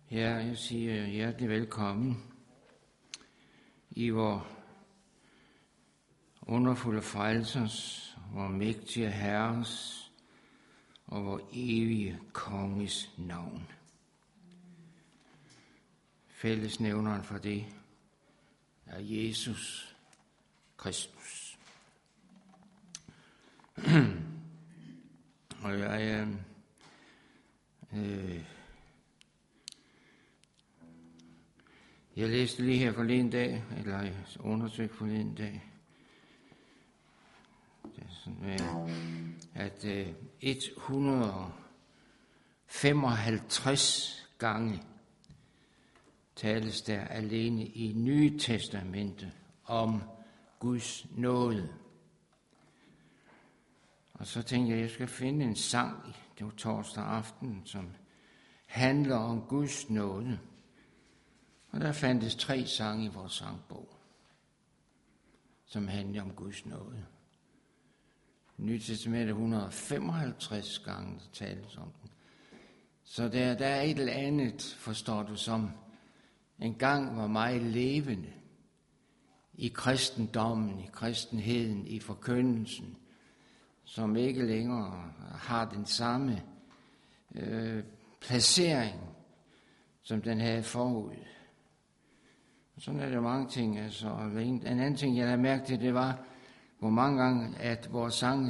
Ja, jeg siger hjertelig velkommen i vor underfulde frelsers, vor mægtige Herres og vor evige konges navn. Fællesnævneren for det er Jesus Kristus. Og jeg læste lige her forleden dag, eller jeg undersøgte forleden dag, at 155 gange tales der alene i Nye Testamente om Guds nåde. Og så tænkte jeg skal finde en sang, det var torsdag aften, som handler om Guds nåde. Og der fandtes 3 sange i vores sangbog, som handler om Guds nåde. Nye Testamente 155 gange, der tales om den. Så der er et eller andet, forstår du, som engang var meget levende i kristendommen, i kristenheden, i forkyndelsen, som ikke længere har den samme placering, som den havde forud. Sådan er der mange ting. Altså. En anden ting, jeg havde mærket til, det var, hvor mange gange, at vores sange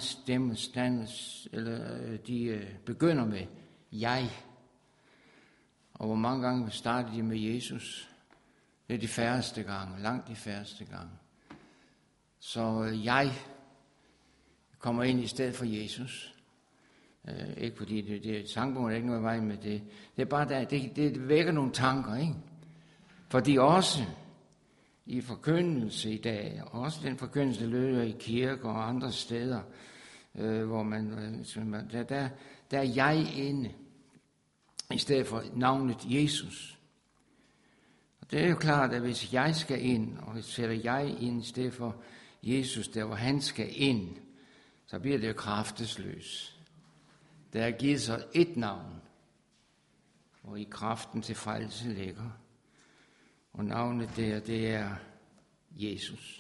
de begynder med jeg. Og hvor mange gange starter de med Jesus. Det er de færreste gange, langt de færreste gange. Så jeg kommer ind i stedet for Jesus. Ikke fordi det sangbogen er ikke noget vej med det. Det er bare, det vækker nogle tanker, ikke? Fordi også i forkyndelse i dag, også den forkyndelse, der løber i kirker og andre steder, hvor der er jeg inde, i stedet for navnet Jesus. Og det er jo klart, at hvis jeg skal ind, og sætter jeg ind i stedet for Jesus, der hvor han skal ind, så bliver det jo kraftesløs. Der er givet sig et navn, hvor i kraften til frelse ligger. Og navnet der, det er Jesus.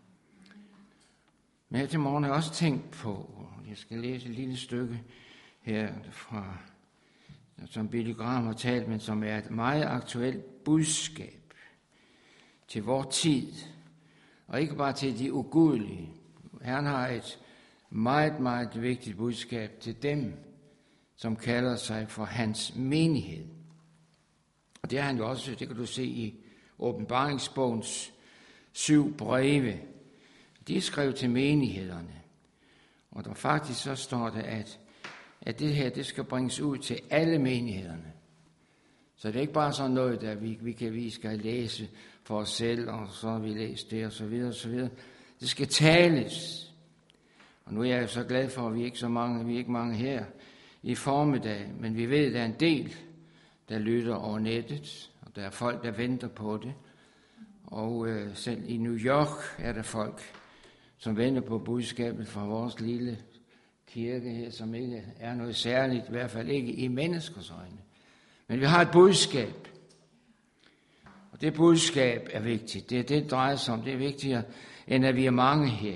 Men her til morgen har jeg også tænkt på, og jeg skal læse et lille stykke her fra, som Billy Graham har talt, men som er et meget aktuelt budskab til vor tid. Og ikke bare til de ugudelige. Herren har et meget, meget vigtigt budskab til dem, som kalder sig for hans menighed. Og det er han jo også, det kan du se i Åbenbaringsbogens 7 breve. De er skrevet til menighederne. Og der faktisk så står det, at det her, det skal bringes ud til alle menighederne. Så det er ikke bare sådan noget, der vi skal læse for os selv, og så har vi læst det, og så videre, og så videre. Det skal tales. Og nu er jeg jo så glad for, at vi er ikke mange her i formiddag, men vi ved, at der er en del, der lytter over nettet, og der er folk, der venter på det. Og selv i New York er der folk, som venter på budskabet fra vores lille kirke her, som ikke er noget særligt, i hvert fald ikke i menneskers øjne. Men vi har et budskab, og det budskab er vigtigt. Det er det, det drejer sig om. Det er vigtigere, end at vi er mange her.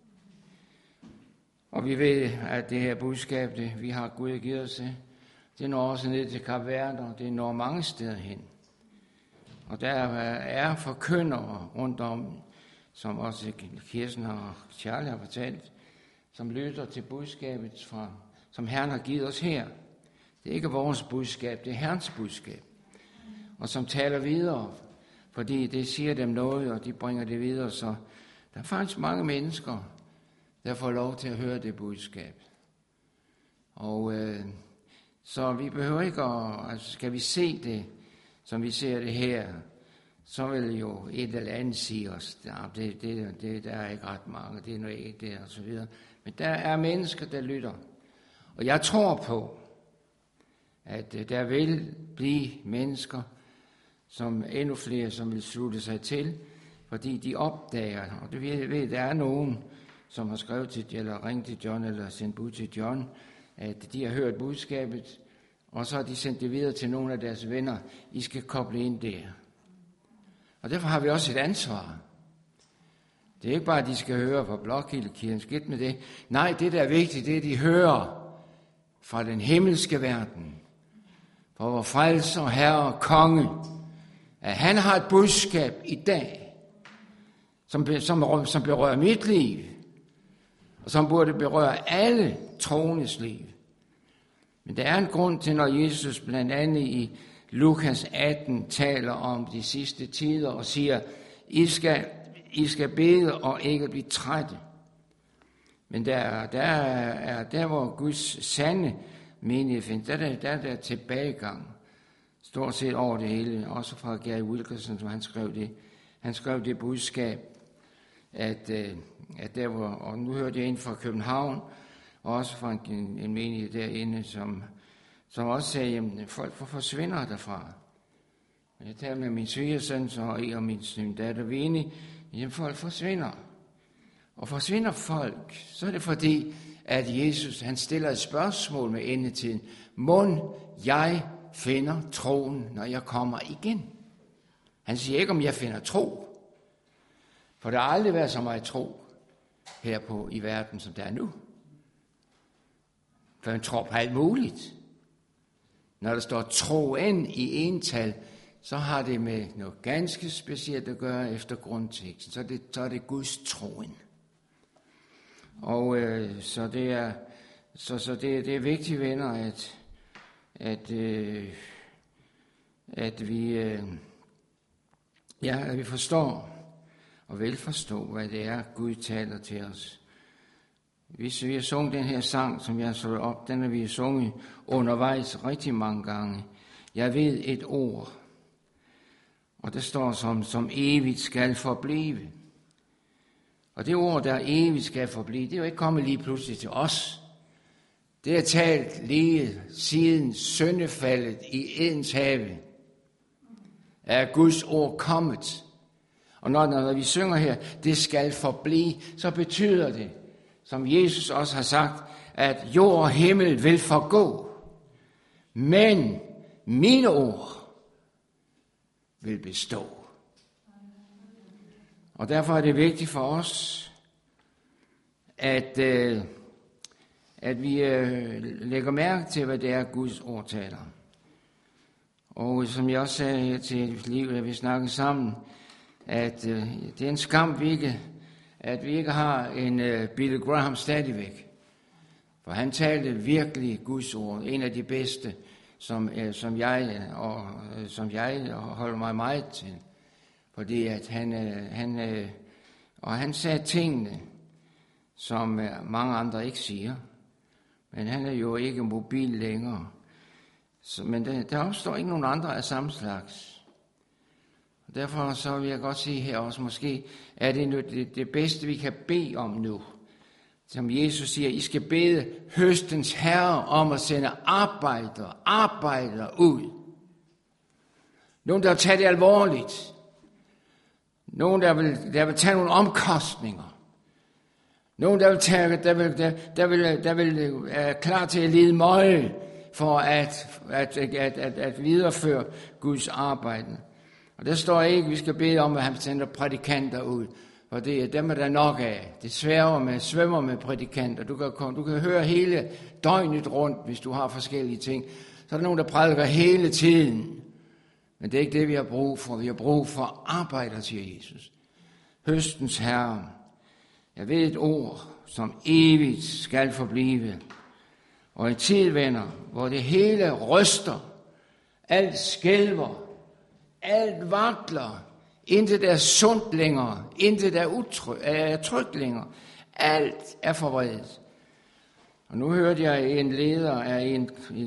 Og vi ved, at det her budskab, det vi har Gud givet os, det når også ned til Kap Verde, og det når mange steder hen. Og der er forkyndere rundt om, som også Kirsten og Charlie har fortalt, som lytter til budskabet, som Herren har givet os her. Det er ikke vores budskab, det er Herrens budskab. Og som taler videre, fordi det siger dem noget, og de bringer det videre. Så der er faktisk mange mennesker, der får lov til at høre det budskab. Og så vi behøver ikke skal vi se det, som vi ser det her, så vil jo et eller andet sige os, det der er ikke ret mange, det er noget ikke der, og så videre. Men der er mennesker, der lytter. Og jeg tror på, at der vil blive mennesker, som endnu flere, som vil slutte sig til, fordi de opdager, og det ved, der er nogen, som har skrevet til, eller ringt til John, eller sendt bud til John, at de har hørt budskabet, Og så har de sendt det videre til nogle af deres venner. I skal koble ind der. Og derfor har vi også et ansvar. Det er ikke bare, at de skal høre fra Blokhildekirken, skidt med det. Nej, det der er vigtigt, det er, at de hører fra den himmelske verden, fra vor frelser, herre og konge, at han har et budskab i dag, som berører mit liv, og som burde berøre alle troendes liv. Men der er en grund til, når Jesus blandt andet i Lukas 18 taler om de sidste tider og siger, I skal bede og ikke blive trætte. Men der hvor Guds sande menighed findes, der er tilbagegang. Stort set over det hele, også fra Gary Wilkerson, som han skrev det. Han skrev det budskab, at der hvor, og nu hørte jeg ind fra København, og også fra en menighed derinde, som også sagde, at folk forsvinder derfra. Jeg talte med min svigersøn og min datter Vini, jamen folk forsvinder. Og forsvinder folk, så er det fordi, at Jesus han stiller et spørgsmål med endetiden. Mon jeg finder troen, når jeg kommer igen? Han siger ikke, om jeg finder tro. For der har aldrig været så meget tro her i verden, som der er nu. For man tror på alt muligt. Når der står troen i ental, så har det med noget ganske specielt at gøre efter grundteksten. Så er det Guds troen. Og så det er vigtigt, venner, at vi forstår og vil forstå, hvad det er, Gud taler til os. Vi har sunget den her sang, som jeg har slået op, den har vi sunget undervejs rigtig mange gange. Jeg ved et ord, og det står som evigt skal forblive. Og det ord, der evigt skal forblive, det er jo ikke kommet lige pludselig til os. Det er talt lige siden syndefaldet i Edens have. Er Guds ord kommet. Og når vi synger her, det skal forblive, så betyder det, som Jesus også har sagt, at jord og himmel vil forgå. Men mine ord vil bestå. Og derfor er det vigtigt for os, at vi lægger mærke til, hvad det er, Guds ord taler. Og som jeg også sagde her til livet, at vi snakker sammen, at det er en skam, at vi ikke har en Billy Graham stadigvæk. For han talte virkelig Guds ord, en af de bedste, som jeg holder mig meget til. Fordi at han sagde tingene, som mange andre ikke siger. Men han er jo ikke mobil længere. Men der opstår ikke nogen andre af samme slags. Og derfor så vil jeg godt sige her også, måske er det bedste, vi kan bede om nu. Som Jesus siger, I skal bede høstens herre om at sende arbejdere ud. Nogen, der vil tage det alvorligt. Nogen, der vil tage nogle omkostninger. Nogen, der vil er klar til at lide møje for at videreføre Guds arbejde. Og der står ikke, at vi skal bede om, at han sender prædikanter ud. For det er dem, der er nok af. Det svømmer med prædikanter. Du kan høre hele døgnet rundt, hvis du har forskellige ting. Så er der nogen, der prædiker hele tiden. Men det er ikke det, vi har brug for. Vi har brug for arbejdere, siger Jesus. Høstens herre. Jeg ved et ord, som evigt skal forblive. Og en tid, venner, hvor det hele ryster, alt skælver, alt vakler, intet er sundt længere, intet er trygt længere. Alt er forvredet. Og nu hørte jeg en leder af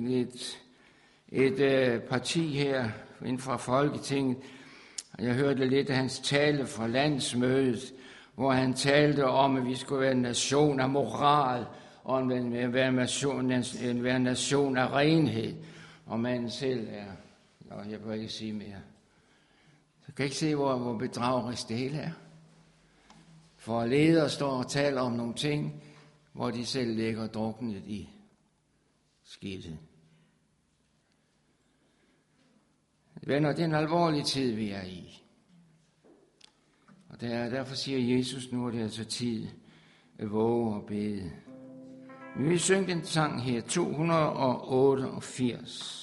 et parti her inden for Folketinget, og jeg hørte lidt af hans tale fra landsmødet, hvor han talte om, at vi skulle være en nation af moral, og være en nation af renhed, og man selv er, og jeg vil ikke sige mere. Så kan ikke se, hvor bedragerisk det hele er. For ledere står og taler om nogle ting, hvor de selv ligger druknet i skidtet. Venner, det er en alvorlig tid, vi er i. Og derfor siger Jesus, nu er det altså tid at våge og bede. Vi vil synge den sang her, 288.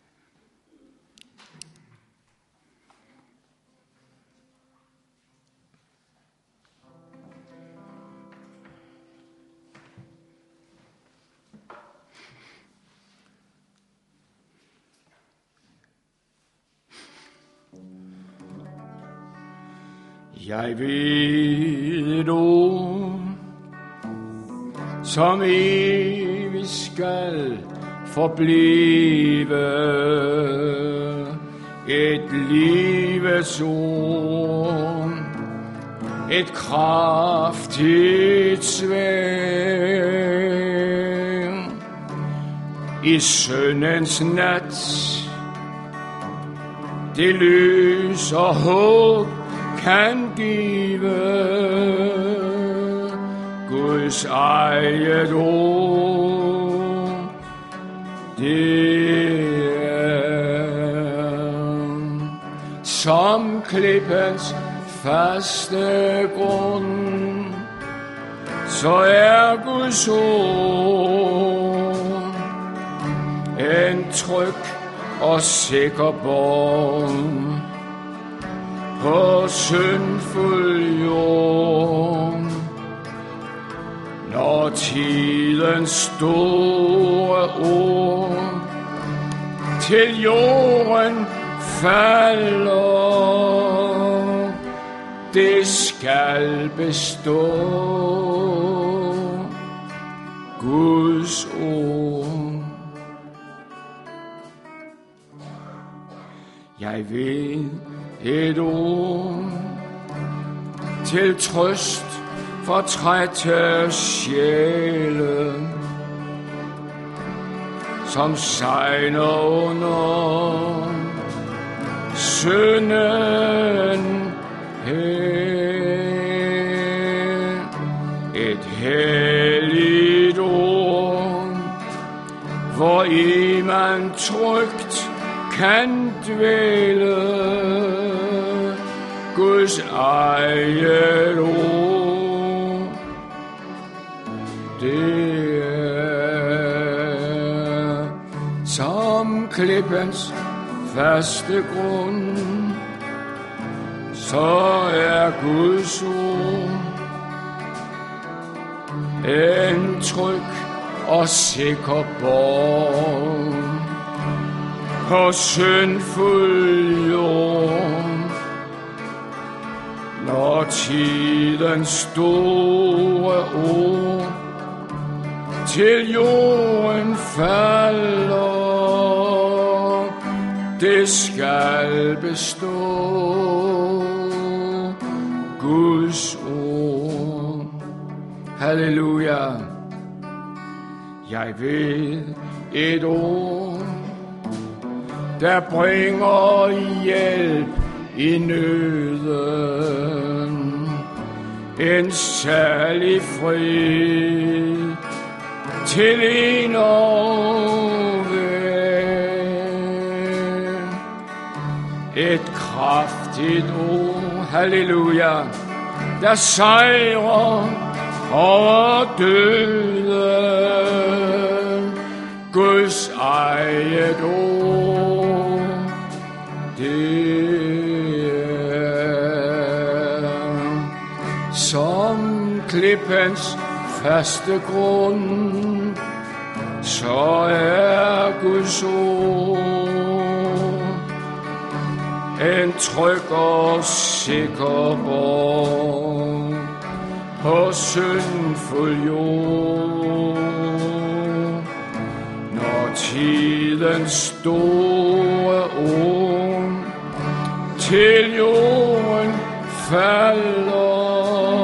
Jeg ved et ord, som evigt skal forblive, et livets ord, et kraftigt sværd. I syndens nat, det lys og håb kan give, Guds eget ord, det er som klippens faste grund, så er Guds ord en tryg og sikker borg på syndfuld jord. Når tidens store ord til jorden falder, det skal bestå, Guds ord. Jeg ved et ord til trøst for trætte sjæle, som sejler under synden her. Et helligt ord, hvor i man trygt kan dvæle, Guds eget ord, det er som klippens faste grund, så er Guds ord en tryg og sikker borg på syndfuld jord. Når tidens store ord til jorden falder, det skal bestå, Guds ord. Halleluja. Jeg ved et ord, der bringer hjælp i nøden, en særlig fred til en og hver. Et kraftigt ord, halleluja, der sejrer over døden, Guds eget ord, det er som klippens faste grund, så er Guds ord en tryg og sikker borg på syndfuld jord. Når tidens store ord til jorden falder,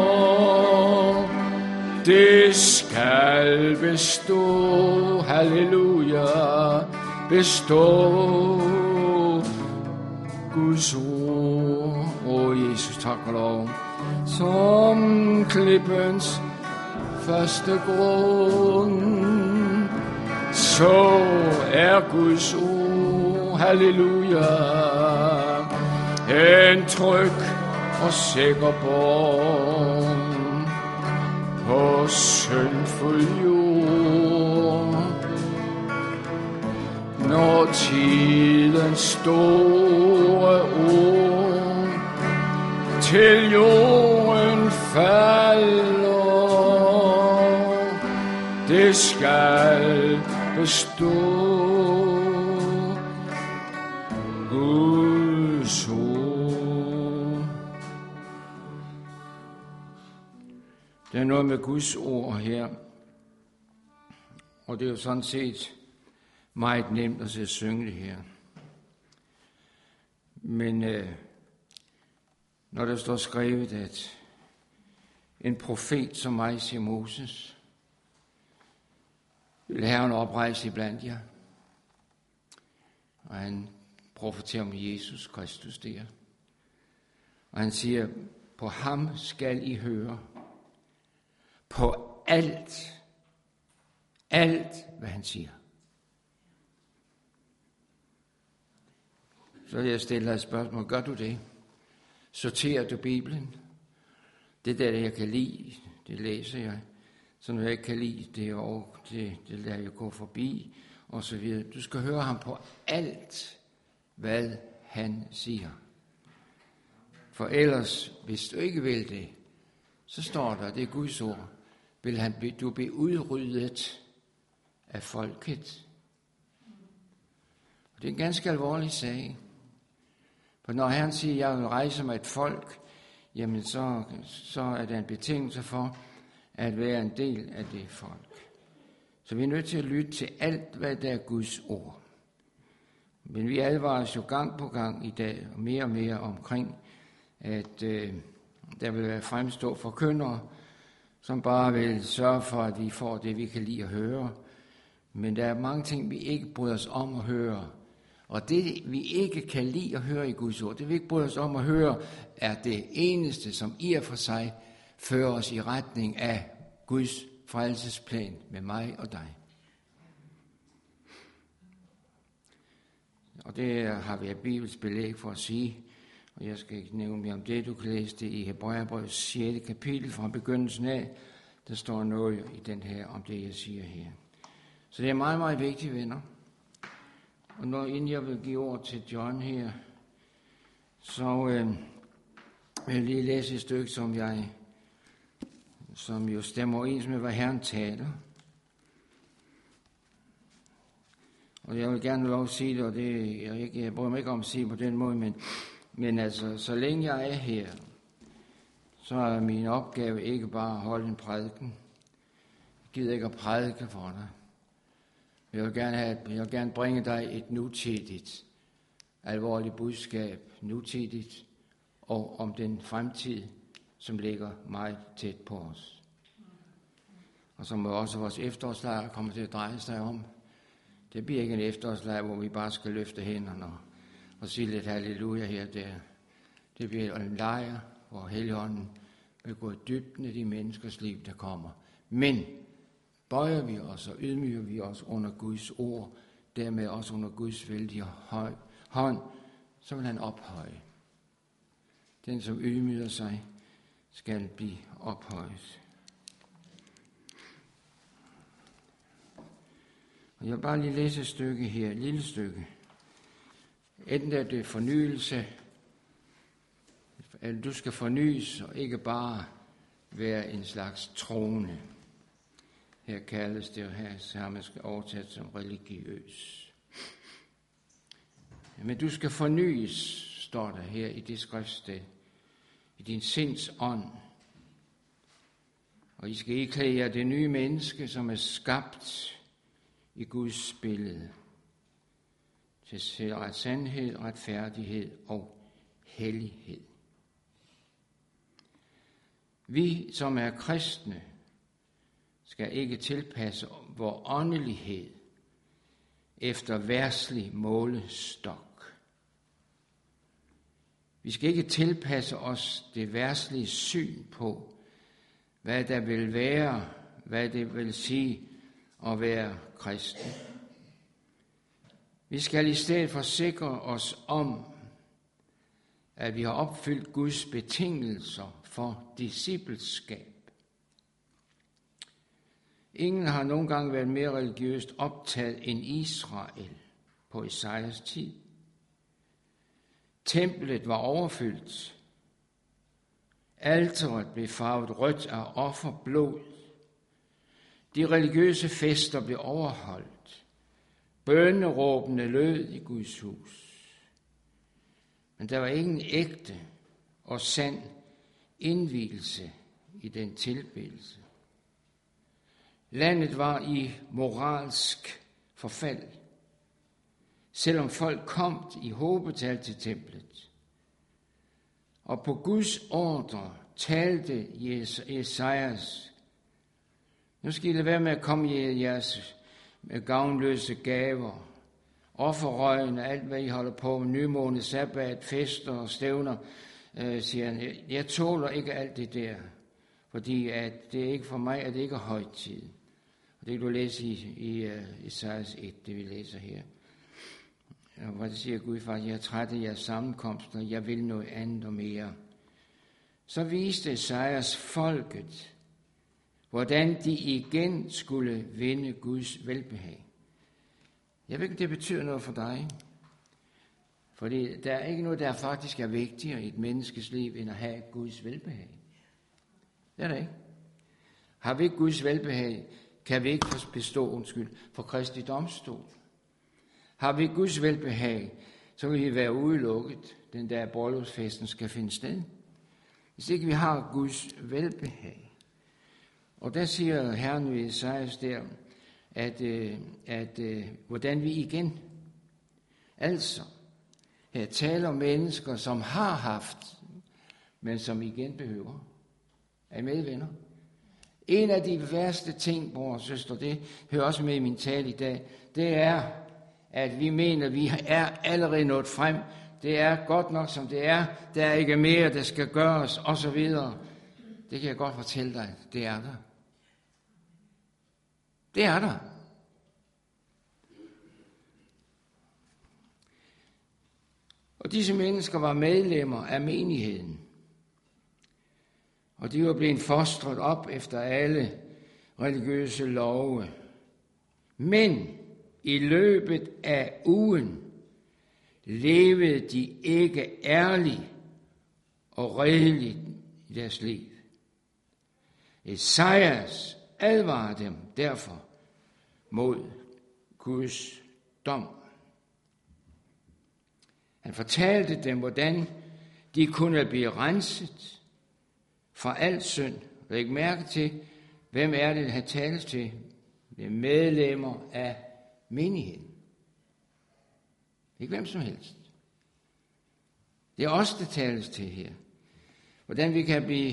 det skal bestå, halleluja, bestå, Guds ord. Jesus, tak og lov. Som klippens faste grund, så er Guds ord, halleluja, en tryg og sikker borg på syndfuld jord. Når tidens store ord til jorden falder, det skal bestå. Guds ord. Det er noget med Guds ord her, og det er jo sådan set meget nemt at synge det her. Men når der står skrevet, at en profet som mig, siger Moses, vil Herren oprejse iblandt jer, og han profeterer om Jesus Kristus der. Og han siger, på ham skal I høre, på alt, hvad han siger. Så vil jeg stille dig et spørgsmål. Gør du det? Sorterer du Bibelen? Det der, jeg kan lide, det læser jeg. Så når jeg ikke kan lide, det lader jeg gå forbi, og så videre. Du skal høre ham på alt, hvad han siger. For ellers, hvis du ikke vil det, så står der, det er Guds ord, vil du blive udryddet af folket. Og det er en ganske alvorlig sag. For når han siger, jeg vil rejse mig et folk, jamen så er der en betingelse for at være en del af det folk. Så vi er nødt til at lytte til alt, hvad der er Guds ord. Men vi advares jo gang på gang i dag, og mere omkring, at der vil være fremstå forkyndere, som bare vil sørge for, at vi får det, vi kan lide at høre. Men der er mange ting, vi ikke bryder os om at høre. Og det, vi ikke kan lide at høre i Guds ord, det vi ikke bryder os om at høre, er det eneste, som i og for sig fører os i retning af Guds frelsesplan med mig og dig. Og det har vi et bibelsk belæg for at sige, og jeg skal ikke nævne mere om det. Du kan læse det i Hebræerbrevets 6. kapitel fra begyndelsen af. Der står noget i den her om det, jeg siger her. Så det er meget, meget vigtigt, venner. Og inden jeg vil give ord til John her, så vil jeg lige læse et stykke, som jo stemmer overens med, hvad Herren taler. Og jeg vil gerne lov at sige det, og jeg bryder mig ikke om at sige på den måde, men altså, så længe jeg er her, så er min opgave ikke bare at holde en prædiken. Jeg gider ikke at prædike for dig. Jeg vil gerne bringe dig et nutidigt, alvorligt budskab, nutidigt, og om den fremtid, som ligger meget tæt på os. Og som også vores efterårslejr kommer til at dreje sig om. Det bliver ikke en efterårslejr, hvor vi bare skal løfte hænderne og sige lidt halleluja her og der. Det bliver en lejr, hvor Helligånden vil gå i dybden af de menneskers liv, der kommer. Men bøjer vi os og ydmyger vi os under Guds ord, dermed også under Guds vældige hånd, så vil han ophøje. Den, som ydmyger sig, skal blive ophøjet. Og jeg vil bare lige læse et stykke her, et lille stykke. Enten er det fornyelse, eller du skal fornyes og ikke bare være en slags trone. Her kaldes det jo her, så man skal overtaget som religiøs. Men du skal fornyes, står der her i det skriftsted, i din sinds ånd. Og I skal iklæde jer det nye menneske, som er skabt i Guds billede, til sandhed, retfærdighed og hellighed. Vi, som er kristne, skal ikke tilpasse vor åndelighed efter verdslig målestok. Vi skal ikke tilpasse os det verdslige syn på, hvad der vil være, hvad det vil sige at være kristen. Vi skal i stedet forsikre os om, at vi har opfyldt Guds betingelser for discipleskab. Ingen har nogen gang været mere religiøst optaget end Israel på Esajas tid. Templet var overfyldt. Alteret blev farvet rødt af offerblod. De religiøse fester blev overholdt. Bønneråbene lød i Guds hus. Men der var ingen ægte og sand indvielse i den tilbedelse. Landet var i moralsk forfald, selvom folk kom i hobetal til templet. Og på Guds ordre talte Esajas: nu skal I lade være med at komme i jeres gavnløse gaver, offerrøgen og alt, hvad I holder på med, nymåne, sabbat, fester og stævner, siger han. Jeg tåler ikke alt det der, fordi at det er ikke for mig, at det ikke er højtid. Og det kan du læse i Esajas 1, det vi læser her. Og hvor det siger Gud faktisk: jeg er træt af jeres sammenkomster, jeg vil noget andet og mere. Så viste Esajas folket, hvordan de igen skulle vinde Guds velbehag. Jeg ved ikke, det betyder noget for dig. Fordi der er ikke noget, der faktisk er vigtigere i et menneskes liv, end at have Guds velbehag. Det er det ikke. Har vi ikke Guds velbehag, kan vi ikke bestå, for Kristi domstol. Har vi Guds velbehag, så vil vi være udelukket, den der bryllupsfesten skal finde sted. Hvis ikke vi har Guds velbehag. Og der siger Herren ved Esajas der, at hvordan vi igen, altså, her taler om mennesker, som har haft, men som igen behøver. Er I med, venner? En af de værste ting, bror og søster, det hører også med i min tale i dag, det er, at vi mener, at vi er allerede nået frem. Det er godt nok, som det er. Der er ikke mere, der skal gøres, osv. Det kan jeg godt fortælle dig. Det er der. Det er der. Og disse mennesker var medlemmer af menigheden. Og de var blevet fostret op efter alle religiøse love. Men i løbet af ugen levede de ikke ærligt og redeligt i deres liv. Esajas advarede dem derfor mod Guds dom. Han fortalte dem, hvordan de kunne blive renset fra al synd. Læg mærke til, hvem er det, han tales til? Det er medlemmer af menigheden. Ikke hvem som helst. Det er os, der tales til her. Hvordan vi kan blive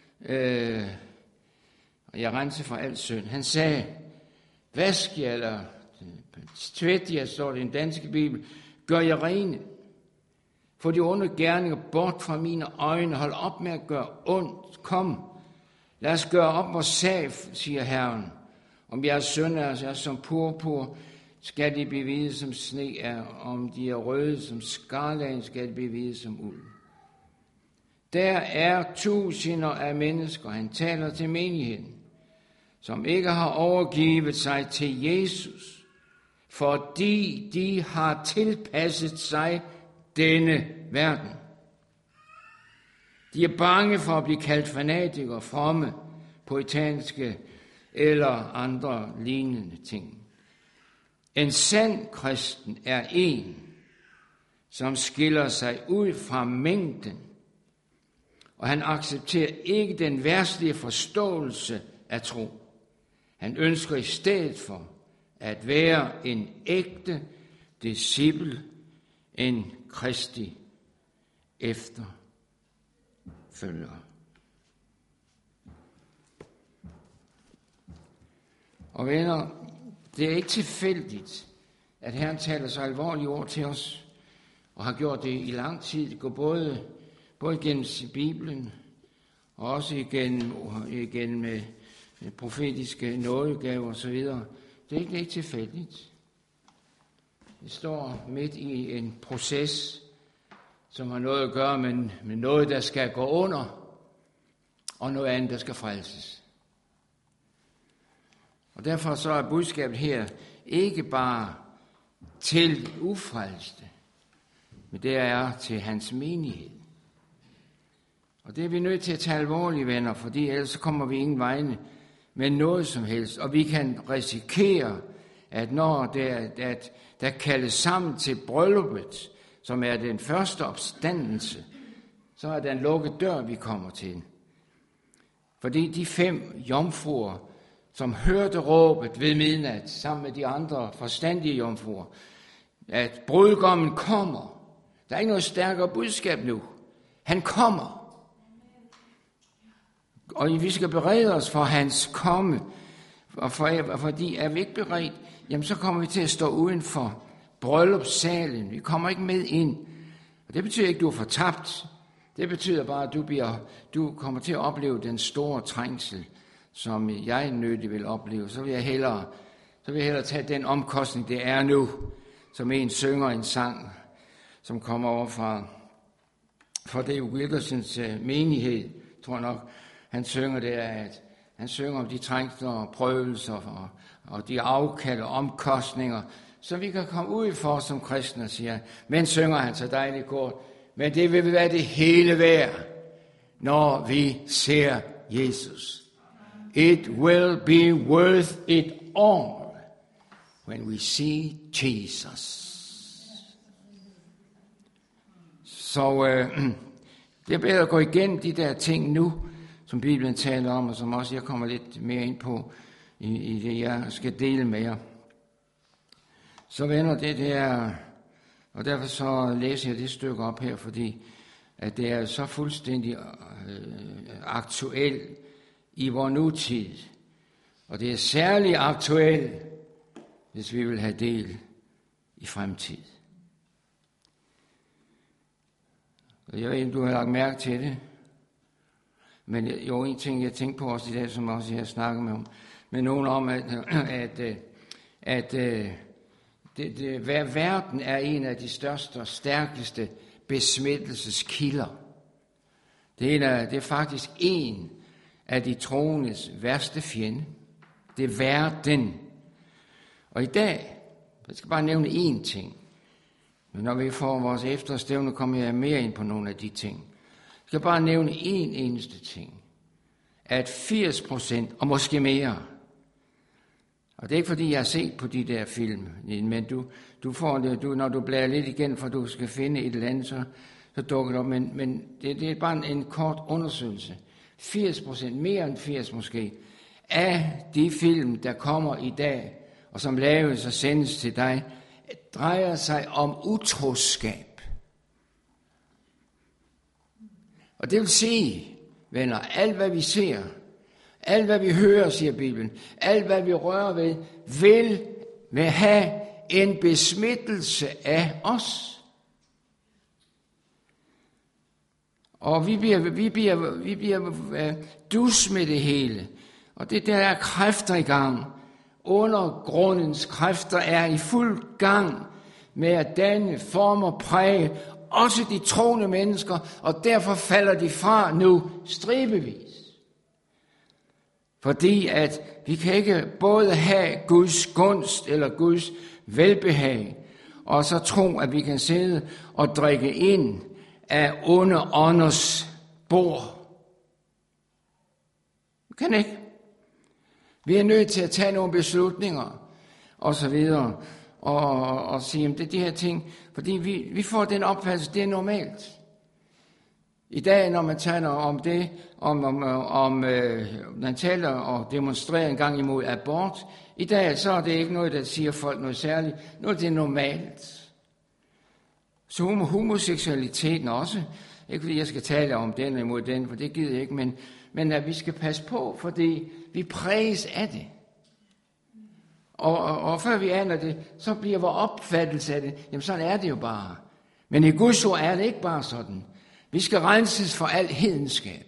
renset fra al synd. Han sagde, vask jer, eller tvæt jer, står det i den danske bibel, gør jer rene. Få de onde gerninger bort fra mine øjne. Hold op med at gøre ondt. Kom, lad os gøre op vores sag, siger Herren. Om jeres sønner er som purpur, skal de blive hvide som sne er. Om de er røde som skarlagen, skal de blive hvide som uld. Der er tusinder af mennesker, han taler til menigheden, som ikke har overgivet sig til Jesus, fordi de har tilpasset sig denne verden. De er bange for at blive kaldt fanatikere, fromme, puritanske eller andre lignende ting. En sand kristen er en, som skiller sig ud fra mængden, og han accepterer ikke den verdslige forståelse af tro. Han ønsker i stedet for at være en ægte disciple, en Kristi efterfølger. Og venner, det er ikke tilfældigt, at Herren taler så alvorlige ord til os, og har gjort det i lang tid. Det går både igennem Bibelen, og også igennem med profetiske nådegaver osv. Det er ikke tilfældigt. Det står midt i en proces, som har noget at gøre med noget, der skal gå under, og noget andet, der skal frelses. Og derfor så er budskabet her ikke bare til ufrelste, men det er til hans menighed. Og det er vi nødt til at tage alvorligt, venner, fordi ellers kommer vi ingen vegne med noget som helst. Og vi kan risikere, at når der kaldes sammen til brylluppet, som er den første opstandelse, så er der en lukket dør, vi kommer til. Fordi de 5 jomfruer, som hørte råbet ved midnat, sammen med de andre forstandige jomfruer, at brudgommen kommer. Der er ikke noget stærkere budskab nu. Han kommer. Og vi skal berede os for hans komme. Og fordi er vi ikke beredt, jamen så kommer vi til at stå uden for bryllupssalen. Vi kommer ikke med ind. Og det betyder ikke, at du er fortabt. Det betyder bare, at du kommer til at opleve den store trængsel, som jeg nødig vil opleve. Så vil jeg hellere tage den omkostning, det er nu, som en synger en sang, som kommer over fra Dave Wilkersons menighed, tror jeg nok. Han synger det, at han synger om de trængsler og prøvelser og de afkald og omkostninger, så vi kan komme ud for som kristne, siger. Men synger han så dejligt kort, men det vil være det hele værd, når vi ser Jesus. It will be worth it all when we see Jesus. Så det er bedre at gå igennem de der ting nu, som Bibelen taler om, og som også jeg kommer lidt mere ind på i det, jeg skal dele med jer. Så venner, det er, og derfor så læser jeg det stykke op her, fordi at det er så fuldstændig aktuelt i vores nutid. Og det er særligt aktuelt, hvis vi vil have del i fremtid. Og jeg ved ikke, du har lagt mærke til det. Men jo, en ting, jeg tænkte på også i dag, som også jeg har snakket med nogen om, at verden er en af de største og stærkeste besmittelseskilder. Det er faktisk en af de troendes værste fjende. Det er verden. Og i dag, jeg skal bare nævne én ting. Men når vi får vores efterstævne, kommer jeg mere ind på nogle af de ting. Jeg skal bare nævne én eneste ting. At 80% og måske mere, og det er ikke fordi, jeg har set på de der film, men du får det, når du bladrer lidt igen, for du skal finde et eller andet, så dukker det op. Men det er bare en kort undersøgelse. 80%, mere end 80 måske, af de film, der kommer i dag, og som laves og sendes til dig, drejer sig om utroskab. Og det vil sige, venner, alt hvad vi ser, alt hvad vi hører, siger Bibelen, alt hvad vi rører ved, vil have en besmittelse af os. Og vi bliver dus med det hele. Og det der er kræfter i gang. Undergrundens kræfter er i fuld gang med at danne, forme og præge også de troende mennesker, og derfor falder de fra nu stribevis. Fordi at vi kan ikke både have Guds gunst eller Guds velbehag, og så tro, at vi kan sidde og drikke ind af onde ånders bord. Vi kan ikke. Vi er nødt til at tage nogle beslutninger, og så videre, og sige, at det er de her ting, fordi vi får den opfattelse, det er normalt. I dag, når man taler om det, man taler og demonstrerer en gang imod abort, i dag så er det ikke noget, der siger folk noget særligt, noget det er normalt. Så homoseksualiteten også, ikke fordi jeg skal tale om den imod den, for det gider jeg ikke, men at vi skal passe på, fordi vi præges af det. Og før vi aner det, så bliver vores opfattelse af det, jamen sådan er det jo bare. Men i Guds ord er det ikke bare sådan. Vi skal renses for al hedenskab.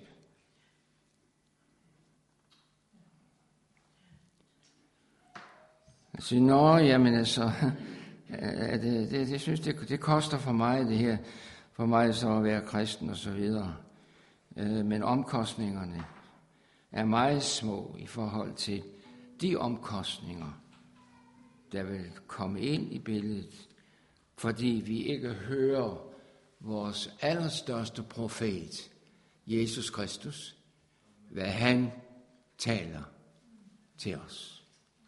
Jeg siger, jamen altså, jeg synes, det koster for mig det her. for mig så at være kristen og så videre. Men omkostningerne er meget små i forhold til de omkostninger, der vil komme ind i billedet, fordi vi ikke hører vores allerstørste profet, Jesus Kristus, hvad han taler til os.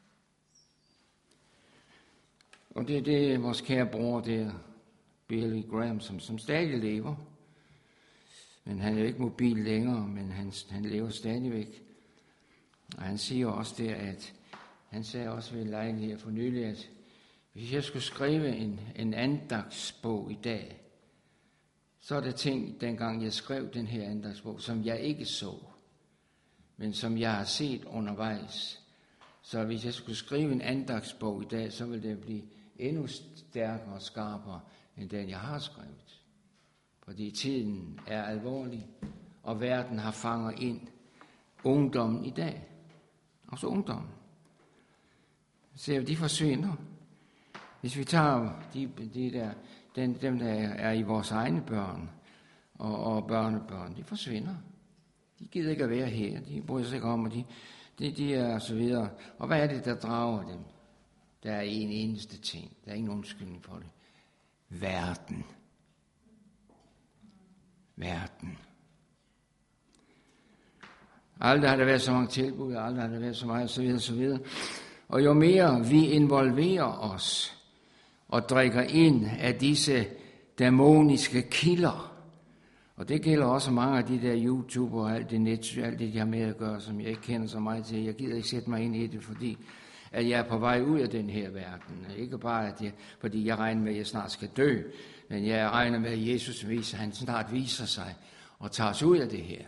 Og det er det, vores kære bror der, Billy Graham, som stadig lever. Men han er jo ikke mobil længere, men han lever stadigvæk. Og han siger også der, at han sagde også ved en lejlighed for nylig, at hvis jeg skulle skrive en andagtsbog i dag, så er der ting, dengang jeg skrev den her andagtsbog, som jeg ikke så, men som jeg har set undervejs. Så hvis jeg skulle skrive en andagtsbog i dag, så ville det blive endnu stærkere og skarpere, end den jeg har skrevet. Fordi tiden er alvorlig, og verden har fanget ind ungdommen i dag. Også ungdommen. Så de forsvinder. Hvis vi tager dem, der er i vores egne børn og børnebørn, de forsvinder. De gider ikke at være her. De bryder sig ikke om, og de er så videre. Og hvad er det, der drager dem? Der er en eneste ting. Der er ingen undskyldning for det. Verden. Verden. Aldrig har der været så mange tilbud, aldrig har der været så meget, så videre, så videre. Og jo mere vi involverer os og drikker ind af disse dæmoniske kilder, og det gælder også mange af de der YouTuber og alt det net, alt det de har med at gøre, som jeg ikke kender så meget til. Jeg gider ikke sætte mig ind i det, fordi at jeg er på vej ud af den her verden. Ikke bare, fordi jeg regner med, at jeg snart skal dø, men jeg regner med, at Jesus han snart viser sig og tager os ud af det her.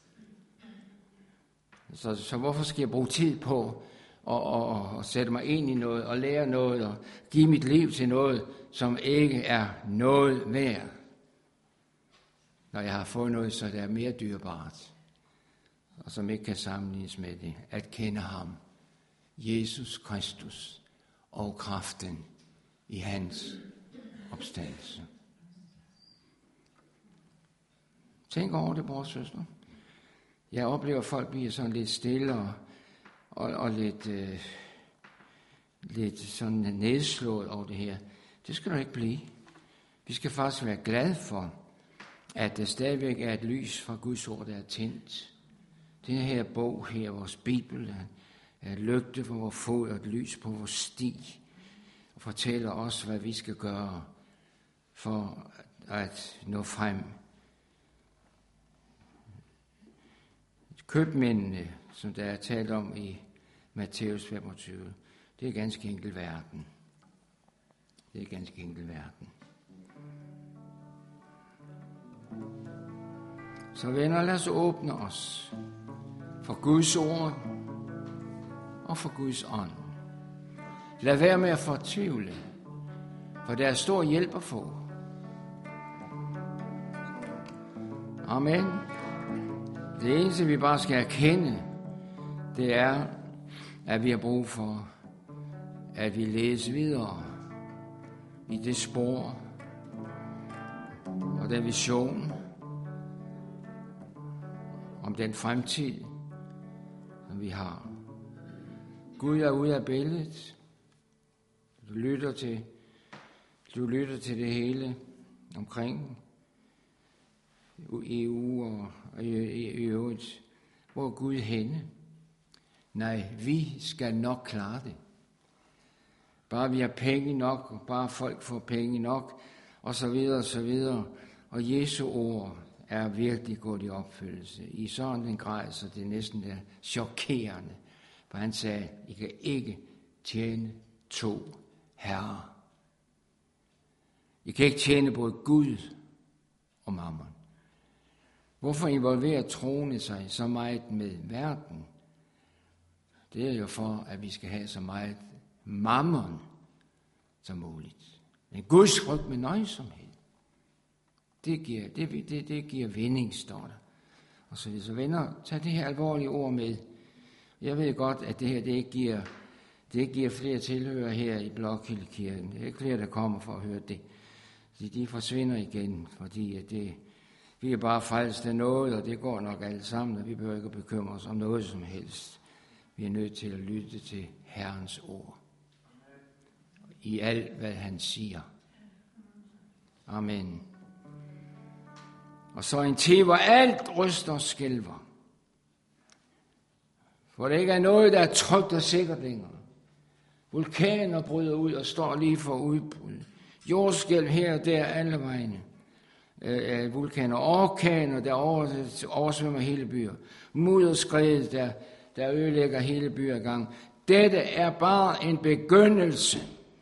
Så hvorfor skal jeg bruge tid på at sætte mig ind i noget og lære noget og give mit liv til noget, som ikke er noget værd, når jeg har fået noget, så det er mere dyrebart, og som ikke kan sammenlignes med det, at kende ham, Jesus Kristus, og kraften i hans opstandelse. Tænk over det, bror og søster. Jeg oplever, at folk bliver sådan lidt stille og lidt sådan nedslået over det her. Det skal du ikke blive. Vi skal faktisk være glade for, at der stadigvæk er et lys fra Guds ord, der er tændt. Den her bog her, vores Bibel, er et lygte for vores fod og et lys på vores sti, og fortæller os, hvad vi skal gøre for at nå frem. Købmændene, som der er talt om i Matthæus 25, det er ganske enkelt verden. Det er ganske enkelt verden. Så venner, lad os åbne os for Guds ord og for Guds ånd. Lad være med at fortvivle, for der er stor hjælp at få. Amen. Det eneste, vi bare skal erkende, det er, at vi har brug for, at vi læser videre i det spor og den vision om den fremtid, som vi har. Gud er ude af billedet. Du lytter til det hele omkring EU og i øvrigt. Hvor er Gud henne? Nej, vi skal nok klare det. Bare vi har penge nok, og bare folk får penge nok, og så videre, og så videre. Og Jesu ord er virkelig gået i opfyldelse i sådan en grad, så det næsten er chokerende. For han sagde, I kan ikke tjene to herrer. I kan ikke tjene både Gud og mammon. Hvorfor involverer troende sig så meget med verden? Det er jo for, at vi skal have så meget mammon som muligt. Men Guds frygt med nøjsomhed, det giver vinding, står der. Og så videre. Så venner, tag det her alvorlige ord med. Jeg ved godt, at det her det ikke giver flere tilhører her i Blokhildekirken. Det er ikke flere, der kommer for at høre det. de forsvinder igen, fordi vi er bare frelst af noget, og det går nok alt sammen, og vi behøver ikke at bekymre os om noget som helst. Vi er nødt til at lytte til Herrens ord. I alt, hvad han siger. Amen. Og så en tid, hvor alt ryster og skælver. Hvor der ikke er noget, der er trygt og sikkert længere. Vulkaner bryder ud og står lige for udbrud. Jordskælv her og der, alle vegne. Vulkaner, orkaner, der oversvømmer hele byer. Mudderskred, der ødelægger hele byer i gang. Dette er bare en begyndelse.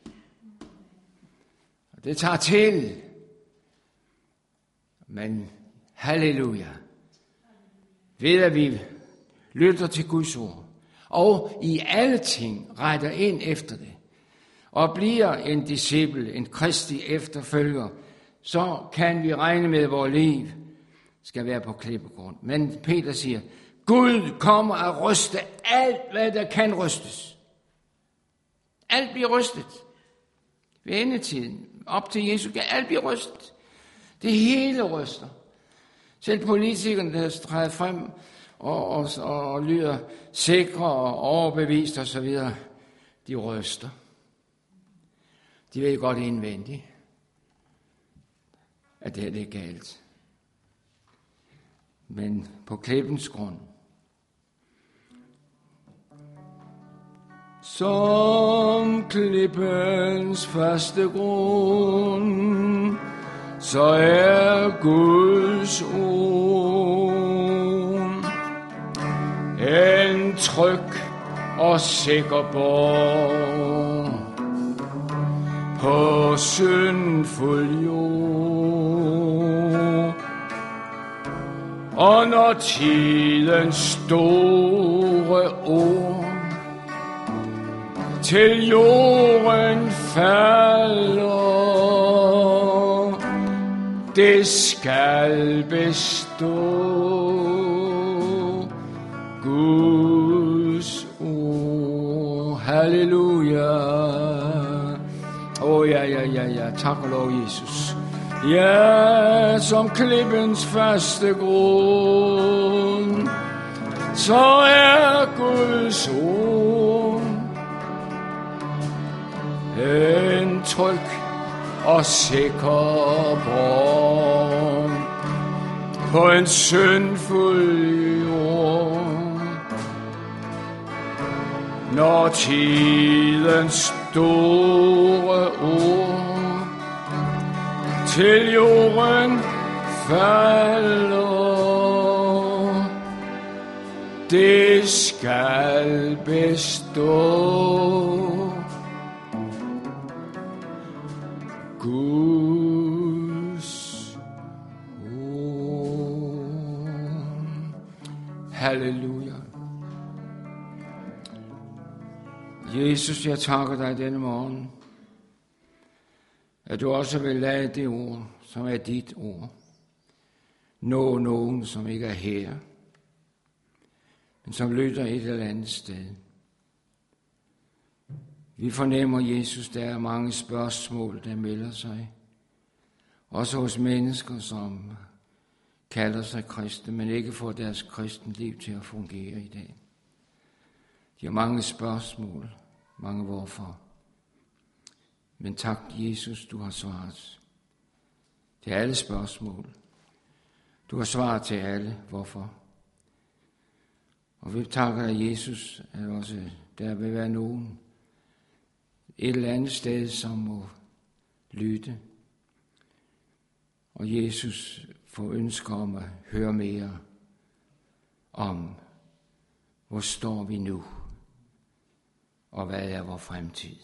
Det tager til. Men halleluja. Ved at vi lytter til Guds ord, og i alle ting retter ind efter det, og bliver en disciple, en Kristi efterfølger, så kan vi regne med, at vores liv skal være på klippegrund. Men Peter siger, Gud kommer at ryste alt, hvad der kan rystes. Alt bliver rystet. Ved endetiden, op til Jesus, kan alt blive rystet. Det hele ryster. Selv politikerne, der træder frem og lyder sikre og overbevist osv., de ryster. De ved godt indvendigt, at det er galt. Men på klippens grund, som klippens faste grund, så er Guds ord en tryg og sikker borg på syndfuld jord. Og når tidens store ord til jorden falder, det skal bestå. Guds ord. Halleluja. Ja. Tak og lov, Jesus. Ja, som klippens faste grund, så er Guds ord en tryg og sikker borg på en syndfuld jord. Når tidens store ord til jorden falder, det skal bestå. Guds ord. Halleluja. Jesus, jeg takker dig denne morgen, at du også vil lade det ord, som er dit ord, nå nogen, som ikke er her, men som lytter et eller andet sted. Vi fornemmer, Jesus, der er mange spørgsmål, der melder sig, også hos mennesker, som kalder sig kristne, men ikke får deres kristenliv til at fungere i dag. De har mange spørgsmål, mange hvorfor. Men tak, Jesus, du har svaret til alle spørgsmål. Du har svaret til alle hvorfor. Og vi takker dig, Jesus, at også der vil være nogen et eller andet sted, som må lytte. Og Jesus får ønsker om at høre mere om, hvor står vi nu, og hvad er vores fremtid.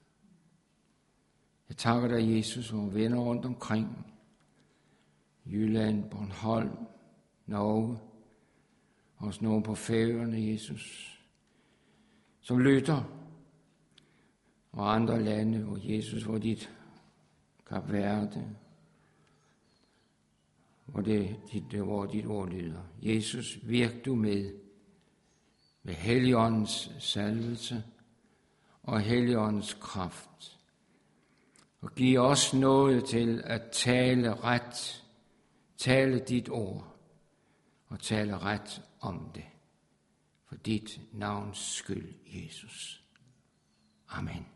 Jeg takker dig, Jesus, for venner rundt omkring, Jylland, Bornholm, Norge, også nogen på Færøerne, Jesus, som lytter, og andre lande, hvor Jesus, hvor dit Kap Verde, hvor dit ord lyder. Jesus, virk du med Helligåndens salvelse og Helligåndens kraft. Og giv os noget til at tale ret, tale dit ord og tale ret om det. For dit navns skyld, Jesus. Amen.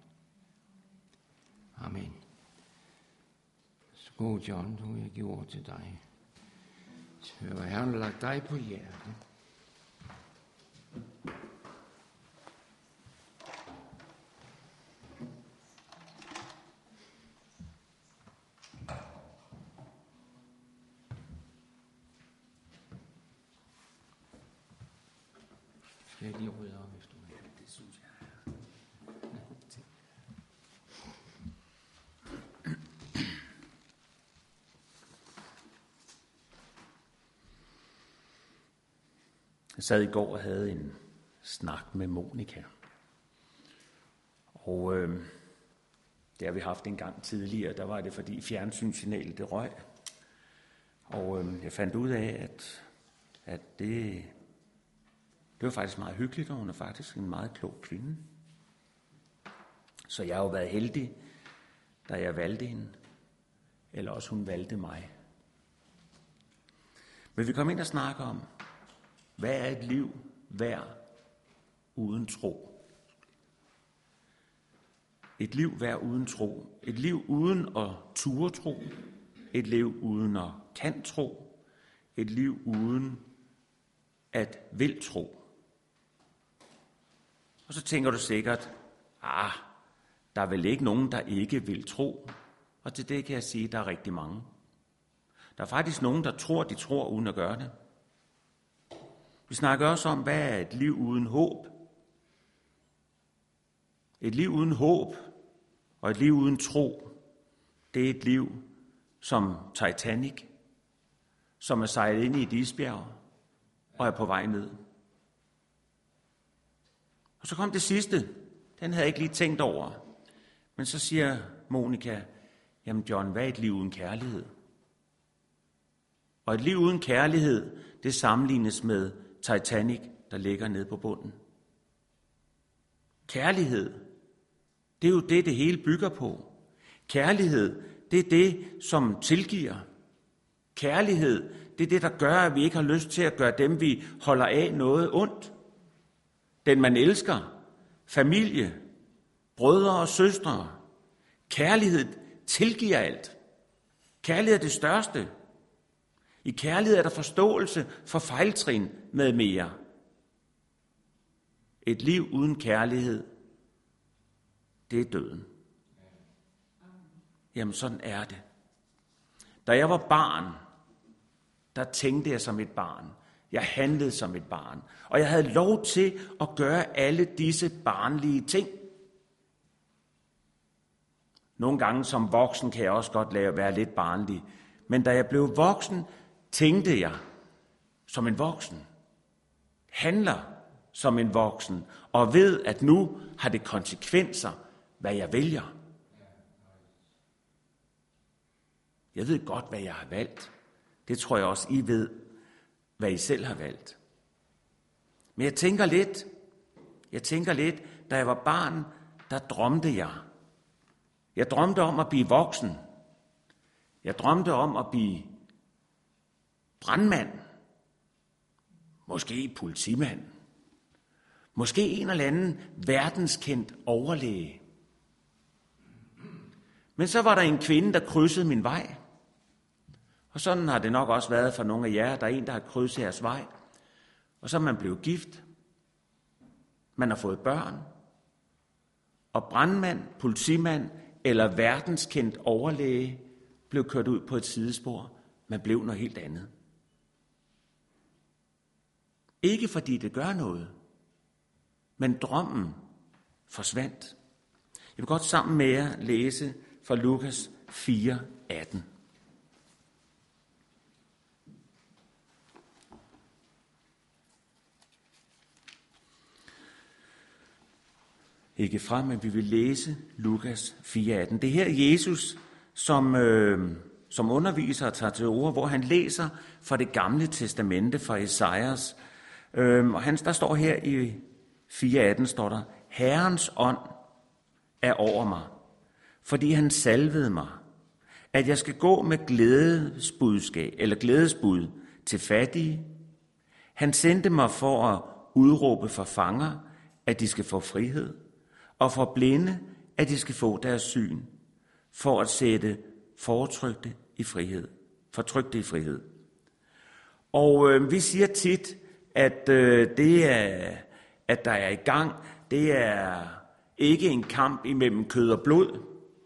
Amen. Så god John, du vil jeg give ord til dig. Hør, hvad Herren har lagt dig på hjertet. Skal jeg lige rydde op efter mig? Det synes jeg. Jeg sad i går og havde en snak med Monika. Og det har vi haft en gang tidligere. Der var det, fordi fjernsynssignalet det røg. Og jeg fandt ud af, at det var faktisk meget hyggeligt, og hun er faktisk en meget klog kvinde. Så jeg har jo været heldig, da jeg valgte hende. Eller også hun valgte mig. Men vi kom ind og snakke om, hvad er et liv værd uden tro? Et liv værd uden tro. Et liv uden at ture tro. Et liv uden at kan tro. Et liv uden at vil tro. Og så tænker du sikkert, der er vel ikke nogen, der ikke vil tro. Og til det kan jeg sige, at der er rigtig mange. Der er faktisk nogen, der tror, de tror uden at gøre det. Vi snakker også om, hvad er et liv uden håb? Et liv uden håb og et liv uden tro, det er et liv som Titanic, som er sejlet ind i et isbjerg og er på vej ned. Og så kom det sidste. Den havde jeg ikke lige tænkt over. Men så siger Monika, jamen John, hvad er et liv uden kærlighed? Og et liv uden kærlighed, det sammenlignes med Titanic, der ligger nede på bunden. Kærlighed, det er jo det hele bygger på. Kærlighed, det er det, som tilgiver. Kærlighed, det er det, der gør, at vi ikke har lyst til at gøre dem, vi holder af, noget ondt. Den man elsker, familie, brødre og søstre. Kærlighed tilgiver alt. Kærlighed er det største. I kærlighed er der forståelse for fejltrin med mere. Et liv uden kærlighed, det er døden. Jamen sådan er det. Da jeg var barn, der tænkte jeg som et barn. Jeg handlede som et barn. Og jeg havde lov til at gøre alle disse barnlige ting. Nogle gange som voksen kan jeg også godt være lidt barnlig. Men da jeg blev voksen, tænkte jeg som en voksen. Handler som en voksen. Og ved, at nu har det konsekvenser, hvad jeg vælger. Jeg ved godt, hvad jeg har valgt. Det tror jeg også, I ved, hvad I selv har valgt. Men jeg tænker lidt, da jeg var barn, der drømte jeg. Jeg drømte om at blive voksen. Jeg drømte om at blive brandmand. Måske politimand. Måske en eller anden verdenskendt overlæge. Men så var der en kvinde, der krydsede min vej. Og sådan har det nok også været for nogle af jer. Der er en, der har krydset jeres vej. Og så er man blevet gift. Man har fået børn. Og brandmand, politimand eller verdenskendt overlæge blev kørt ud på et sidespor. Man blev noget helt andet. Ikke fordi det gør noget, men drømmen forsvandt. Jeg vil godt sammen med jer læse fra Lukas 4:18. Ikke fra, men vi vil læse Lukas 4:18. Det her er Jesus, som underviser og tager til ord, hvor han læser fra det gamle testamente fra Esajas. Og der står her i 4:18, står der, Herrens ånd er over mig, fordi han salvede mig, at jeg skal gå med glædesbud til fattige. Han sendte mig for at udråbe for fanger, at de skal få frihed, og for blinde, at de skal få deres syn, for at sætte fortrykte i frihed. Og vi siger tit, at det er, at der er i gang, det er ikke en kamp imellem kød og blod,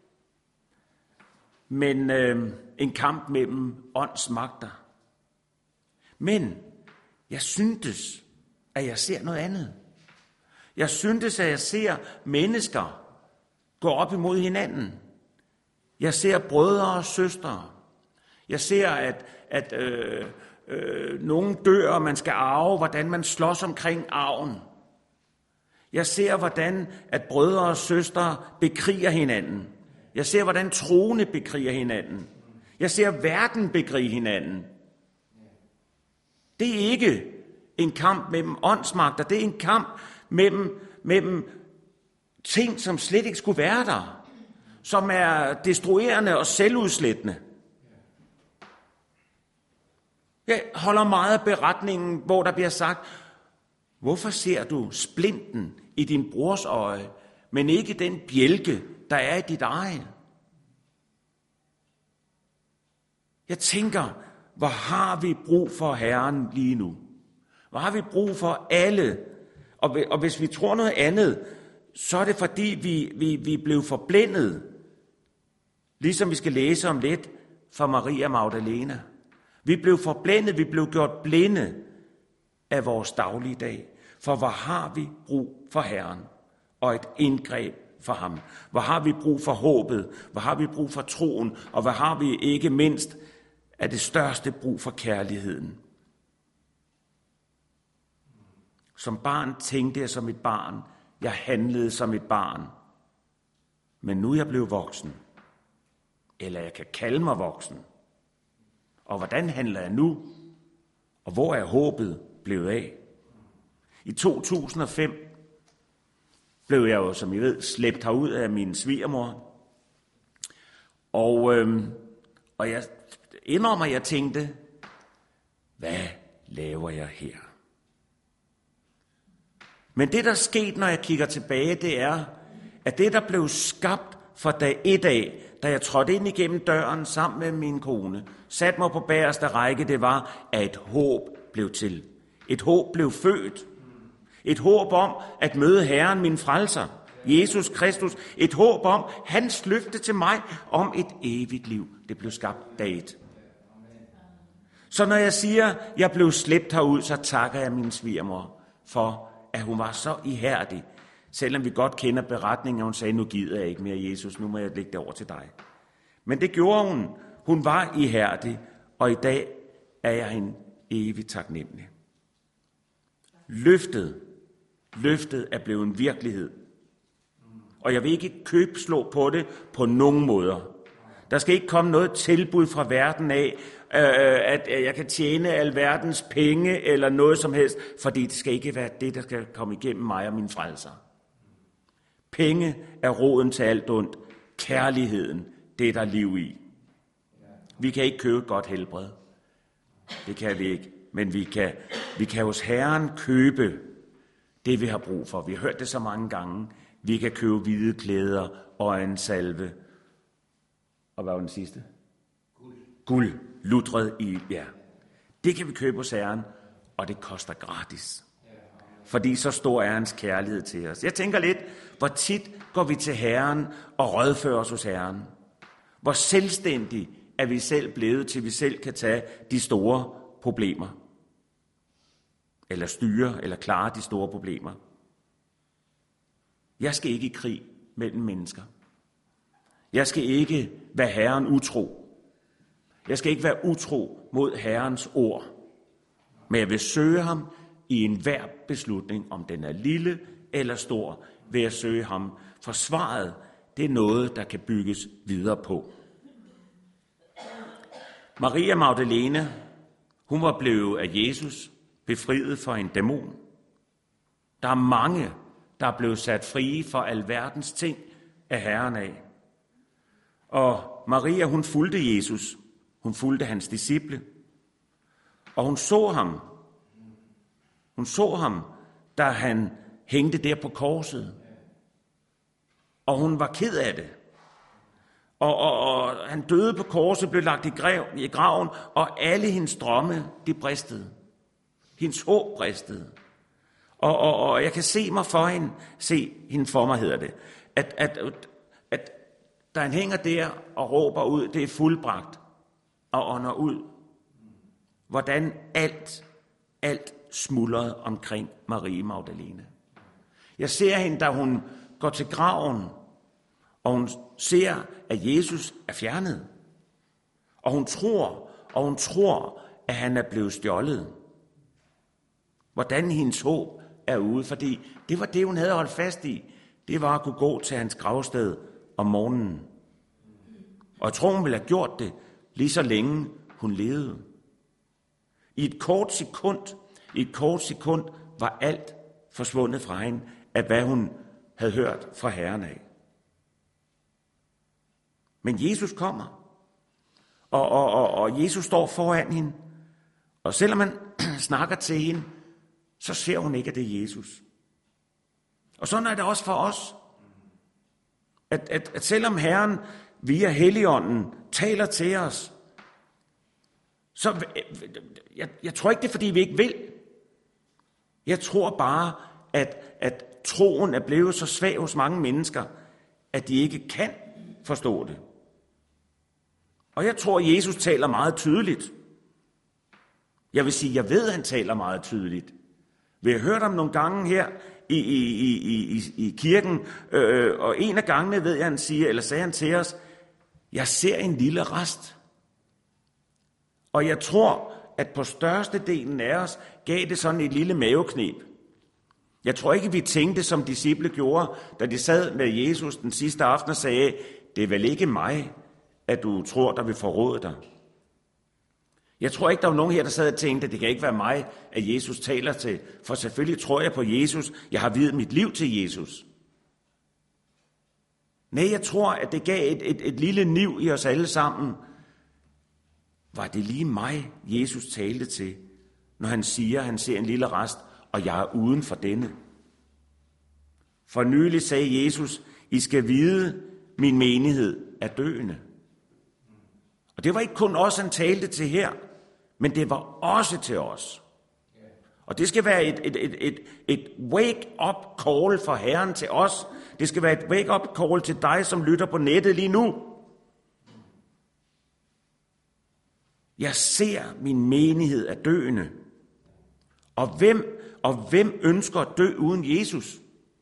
men en kamp mellem åndsmagter. Men jeg syntes, at jeg ser noget andet. Jeg syntes, at jeg ser mennesker gå op imod hinanden. Jeg ser brødre og søstre. Jeg ser, at nogen dør, og man skal arve, hvordan man slås omkring arven. Jeg ser, hvordan at brødre og søstre bekriger hinanden. Jeg ser, hvordan troende bekriger hinanden. Jeg ser verden bekrige hinanden. Det er ikke en kamp mellem åndsmagter. Det er en kamp mellem ting, som slet ikke skulle være der. Som er destruerende og selvudslættende. Jeg holder meget af beretningen, hvor der bliver sagt, hvorfor ser du splinten i din brors øje, men ikke den bjælke, der er i dit eget? Jeg tænker, hvor har vi brug for Herren lige nu? Hvor har vi brug for alle? Og hvis vi tror noget andet, så er det fordi, vi blev forblændet. Ligesom vi skal læse om lidt fra Maria Magdalena. Vi blev forblændet, vi blev gjort blinde af vores daglige dag. For hvor har vi brug for Herren og et indgreb for ham? Hvor har vi brug for håbet? Hvor har vi brug for troen? Og hvor har vi ikke mindst af det største brug for kærligheden? Som barn tænkte jeg som et barn. Jeg handlede som et barn. Men nu er jeg blevet voksen. Eller jeg kan kalde mig voksen. Og hvordan handler jeg nu? Og hvor er håbet blevet af? I 2005 blev jeg jo, som I ved, slæbt herud af min svigermor. Og jeg indrømmer, jeg tænkte, hvad laver jeg her? Men det, der skete, når jeg kigger tilbage, det er, at det, der blev skabt fra dag 1 af, da jeg trådte ind igennem døren sammen med min kone, satte mig på bagerste række, det var, at et håb blev til. Et håb blev født. Et håb om at møde Herren, min frelser, Jesus Kristus. Et håb om hans løfte til mig om et evigt liv. Det blev skabt dag 1. Så når jeg siger, jeg blev slæbt herud, så takker jeg min svigermor for, at hun var så ihærdig. Selvom vi godt kender beretningen, og hun sagde, nu gider jeg ikke mere, Jesus, nu må jeg lægge det over til dig. Men det gjorde hun. Hun var ihærdig, og i dag er jeg hende evigt taknemmelig. Løftet er blevet en virkelighed. Og jeg vil ikke købslå på det på nogen måder. Der skal ikke komme noget tilbud fra verden af, at jeg kan tjene alverdens penge eller noget som helst, fordi det skal ikke være det, der skal komme igennem mig og min frelser. Penge er roden til alt ondt. Kærligheden, det er der liv i. Vi kan ikke købe et godt helbred. Det kan vi ikke. Men vi kan hos Herren købe det, vi har brug for. Vi har hørt det så mange gange. Vi kan købe hvide klæder og en salve. Og hvad var den sidste? Guld. Lutret i, ja. Det kan vi købe hos Herren, og det koster gratis. Fordi så stor er hans kærlighed til os. Jeg tænker lidt, hvor tit går vi til Herren og rådfører os hos Herren? Hvor selvstændig er vi selv blevet, til vi selv kan tage de store problemer? Eller styre, eller klare de store problemer. Jeg skal ikke i krig mellem mennesker. Jeg skal ikke være Herren utro. Jeg skal ikke være utro mod Herrens ord. Men jeg vil søge ham i enhver beslutning, om den er lille eller stor, vil jeg søge ham. For svaret, det er noget, der kan bygges videre på. Maria Magdalene, hun var blevet af Jesus befriet for en dæmon. Der er mange, der er blevet sat frie for alverdens ting af Herren af. Og Maria, hun fulgte Jesus. Hun fulgte hans disciple. Og hun så ham. Hun så ham, da han hængte der på korset. Og hun var ked af det. Og han døde på korset, blev lagt i graven, og alle hendes drømme, de bristede. Hendes håb bristede. Og jeg kan se hende for mig, hedder det, at da han hænger der og råber ud, det er fuldbragt, og ånder ud, hvordan alt smuldrede omkring Marie Magdalene. Jeg ser hende, da hun går til graven, og hun ser, at Jesus er fjernet. Og hun tror, at han er blevet stjålet. Hvordan hendes håb er ude, fordi det var det, hun havde holdt fast i. Det var at kunne gå til hans gravsted om morgenen. Og jeg tror, hun ville have gjort det, lige så længe hun levede. I et kort sekund var alt forsvundet fra hende, af hvad hun havde hørt fra Herren af. Men Jesus kommer, og Jesus står foran hende, og selvom han snakker til hende, så ser hun ikke, at det er Jesus. Og sådan er det også for os, at selvom Herren via Helligånden taler til os, så jeg tror ikke, det er, fordi vi ikke vil. Jeg tror bare, at troen er blevet så svag hos mange mennesker, at de ikke kan forstå det. Og jeg tror, at Jesus taler meget tydeligt. Jeg vil sige, jeg ved, at han taler meget tydeligt. Vi har hørt ham nogle gange her i kirken, og en af gangene ved jeg, han siger, eller sagde han til os, jeg ser en lille rest. Og jeg tror, at på størstedelen af os gav det sådan et lille mavekneb. Jeg tror ikke, vi tænkte, som disciple gjorde, da de sad med Jesus den sidste aften og sagde, det er vel ikke mig, at du tror, der vil forråde dig. Jeg tror ikke, der var nogen her, der sad og tænkte, at det kan ikke være mig, at Jesus taler til. For selvfølgelig tror jeg på Jesus. Jeg har viet mit liv til Jesus. Nej, jeg tror, at det gav et lille niv i os alle sammen. Var det lige mig, Jesus talte til, når han siger, at han ser en lille rest, og jeg er uden for denne? For nylig sagde Jesus, I skal vide, min menighed er døende. Og det var ikke kun os, han talte til her, men det var også til os. Og det skal være et wake-up call for Herren til os. Det skal være et wake-up call til dig, som lytter på nettet lige nu. Jeg ser, min menighed er døende. Og hvem ønsker at dø uden Jesus?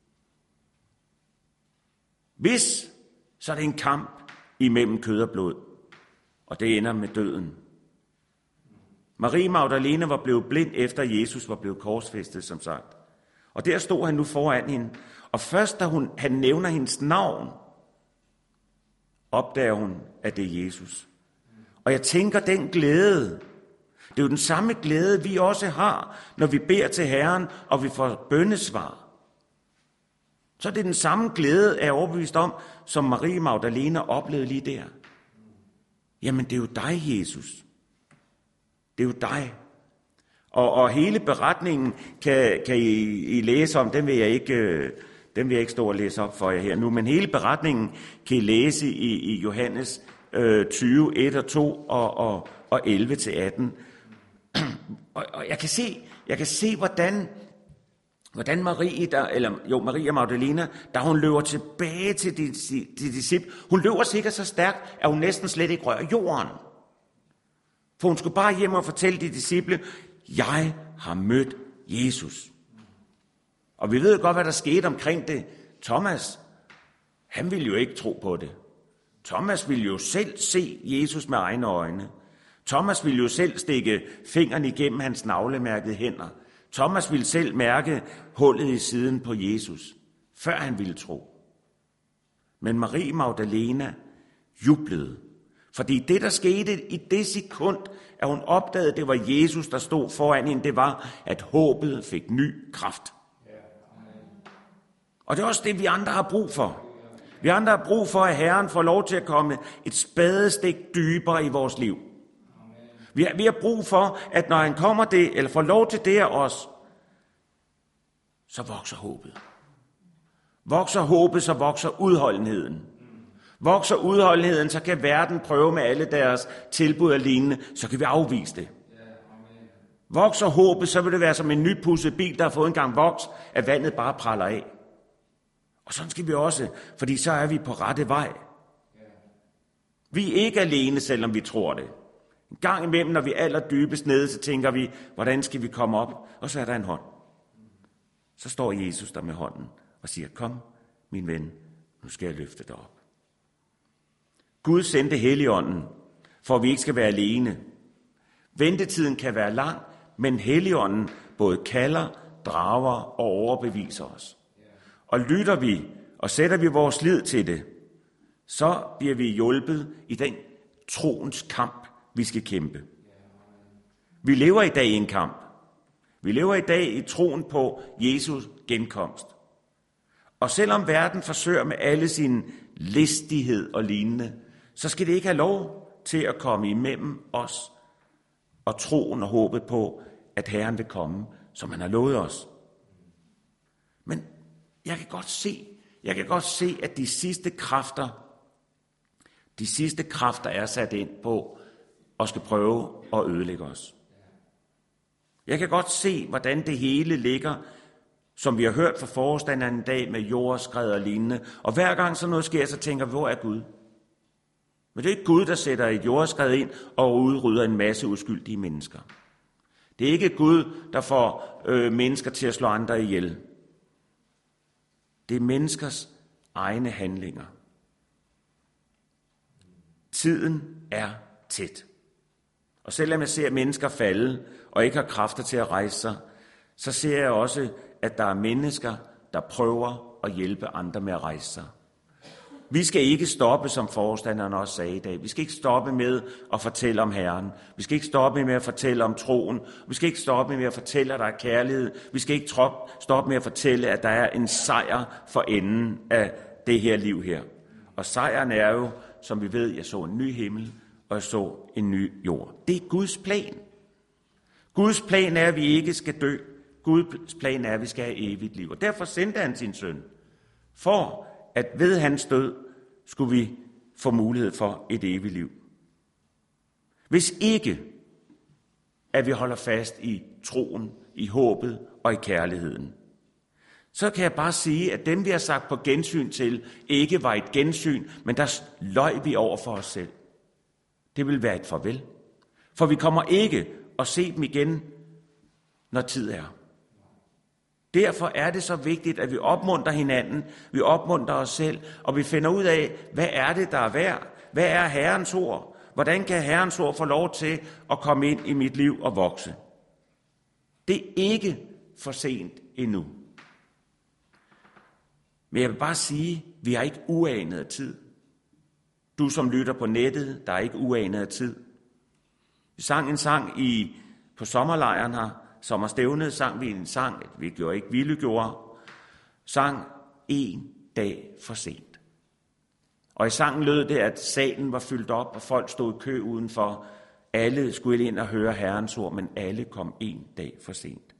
Hvis, så er det en kamp imellem kød og blod. Og det ender med døden. Marie Magdalene var blevet blind efter Jesus var blevet korsfæstet, som sagt. Og der stod han nu foran hende. Og først da han nævner hendes navn, opdager hun, at det er Jesus. Og jeg tænker, den glæde, det er jo den samme glæde, vi også har, når vi beder til Herren, og vi får bønnesvar. Så er det den samme glæde, er jeg overbevist om, som Marie Magdalene oplevede lige der. Jamen, det er jo dig, Jesus. Det er jo dig. Og hele beretningen kan I læse om, den vil jeg ikke stå og læse op for jer her nu, men hele beretningen kan I læse i Johannes 20, 1 og 2 og 11 til 18. Og jeg kan se hvordan Maria Magdalena, da hun løber tilbage til de disciple, hun løber sikkert så stærkt, at hun næsten slet ikke rører jorden. For hun skulle bare hjem og fortælle de disciple, jeg har mødt Jesus. Og vi ved godt, hvad der skete omkring det. Thomas, han ville jo ikke tro på det. Thomas ville jo selv se Jesus med egne øjne. Thomas ville jo selv stikke fingeren igennem hans navlemærkede hænder. Thomas ville selv mærke hullet i siden på Jesus, før han ville tro. Men Marie Magdalena jublede, fordi det, der skete i det sekund, at hun opdagede, at det var Jesus, der stod foran hende, det var, at håbet fik ny kraft. Og det er også det, vi andre har brug for. Vi andre har brug for, at Herren får lov til at komme et spadestik dybere i vores liv. Vi har brug for, at når han kommer det, eller får lov til det af os, så vokser håbet. Vokser håbet, så vokser udholdenheden. Vokser udholdenheden, så kan verden prøve med alle deres tilbud og lignende, så kan vi afvise det. Vokser håbet, så vil det være som en nypudset bil, der har fået en gang voks, at vandet bare praller af. Og sådan skal vi også, fordi så er vi på rette vej. Vi er ikke alene, selvom vi tror det. En gang imellem, når vi er allerdybest nede, så tænker vi, hvordan skal vi komme op? Og så er der en hånd. Så står Jesus der med hånden og siger, kom, min ven, nu skal jeg løfte dig op. Gud sendte Helligånden, for at vi ikke skal være alene. Ventetiden kan være lang, men Helligånden både kalder, drager og overbeviser os. Og lytter vi og sætter vi vores lid til det, så bliver vi hjulpet i den troens kamp, vi skal kæmpe. Vi lever i dag i en kamp. Vi lever i dag i troen på Jesus genkomst. Og selvom verden forsøger med alle sin listighed og lignende, så skal det ikke have lov til at komme imellem os og troen og håbet på, at Herren vil komme, som han har lovet os. Men jeg kan godt se, at de sidste kræfter er sat ind på og skal prøve at ødelægge os. Jeg kan godt se, hvordan det hele ligger, som vi har hørt fra forstanderen en dag med jordskred og lignende. Og hver gang sådan noget sker, så tænker vi, hvor er Gud? Men det er ikke Gud, der sætter et jordskred ind og udrydder en masse uskyldige mennesker. Det er ikke Gud, der får mennesker til at slå andre ihjel. Det er menneskers egne handlinger. Tiden er tæt. Og selvom jeg ser mennesker falde og ikke har kræfter til at rejse sig, så ser jeg også, at der er mennesker, der prøver at hjælpe andre med at rejse sig. Vi skal ikke stoppe, som forstanderen også sagde i dag. Vi skal ikke stoppe med at fortælle om Herren. Vi skal ikke stoppe med at fortælle om troen. Vi skal ikke stoppe med at fortælle, at der er kærlighed. Vi skal ikke stoppe med at fortælle, at der er en sejr for enden af det her liv her. Og sejren er jo, som vi ved, jeg så en ny himmel, og jeg så en ny jord. Det er Guds plan. Guds plan er, at vi ikke skal dø. Guds plan er, at vi skal have evigt liv. Og derfor sendte han sin søn, for at ved hans død skulle vi få mulighed for et evigt liv. Hvis ikke, at vi holder fast i troen, i håbet og i kærligheden, så kan jeg bare sige, at dem vi har sagt på gensyn til, ikke var et gensyn, men der løj vi over for os selv. Det vil være et farvel. For vi kommer ikke at se dem igen, når tid er. Derfor er det så vigtigt, at vi opmuntrer hinanden, vi opmuntrer os selv, og vi finder ud af, hvad er det, der er værd? Hvad er Herrens ord? Hvordan kan Herrens ord få lov til at komme ind i mit liv og vokse? Det er ikke for sent endnu. Men jeg vil bare sige, at vi har ikke uanet af tid. Du som lytter på nettet, der er ikke uanet af tid. Vi sang en sang på sommerlejren her, sommerstævnet, sang vi en sang, vi gjorde ikke, Ville gjorde, sang en dag for sent. Og i sangen lød det, at salen var fyldt op, og folk stod i kø udenfor. Alle skulle ind og høre Herrens ord, men alle kom en dag for sent.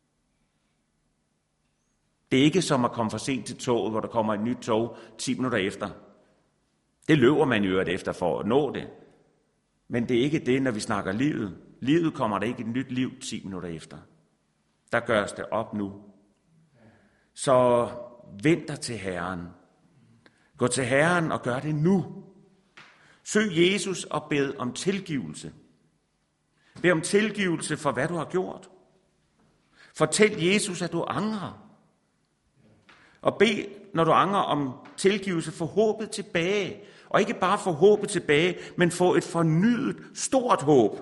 Det er ikke som at komme for sent til toget, hvor der kommer et nyt tog 10 minutter efter. Det løber man jo efter for at nå det. Men det er ikke det, når vi snakker livet. Livet kommer der ikke et nyt liv 10 minutter efter. Der gøres det op nu. Så vent dig til Herren. Gå til Herren og gør det nu. Søg Jesus og bed om tilgivelse. Bed om tilgivelse for, hvad du har gjort. Fortæl Jesus, at du angrer. Og bed, når du angrer, om tilgivelse, få håbet tilbage. Og ikke bare få håbet tilbage, men få et fornyet, stort håb.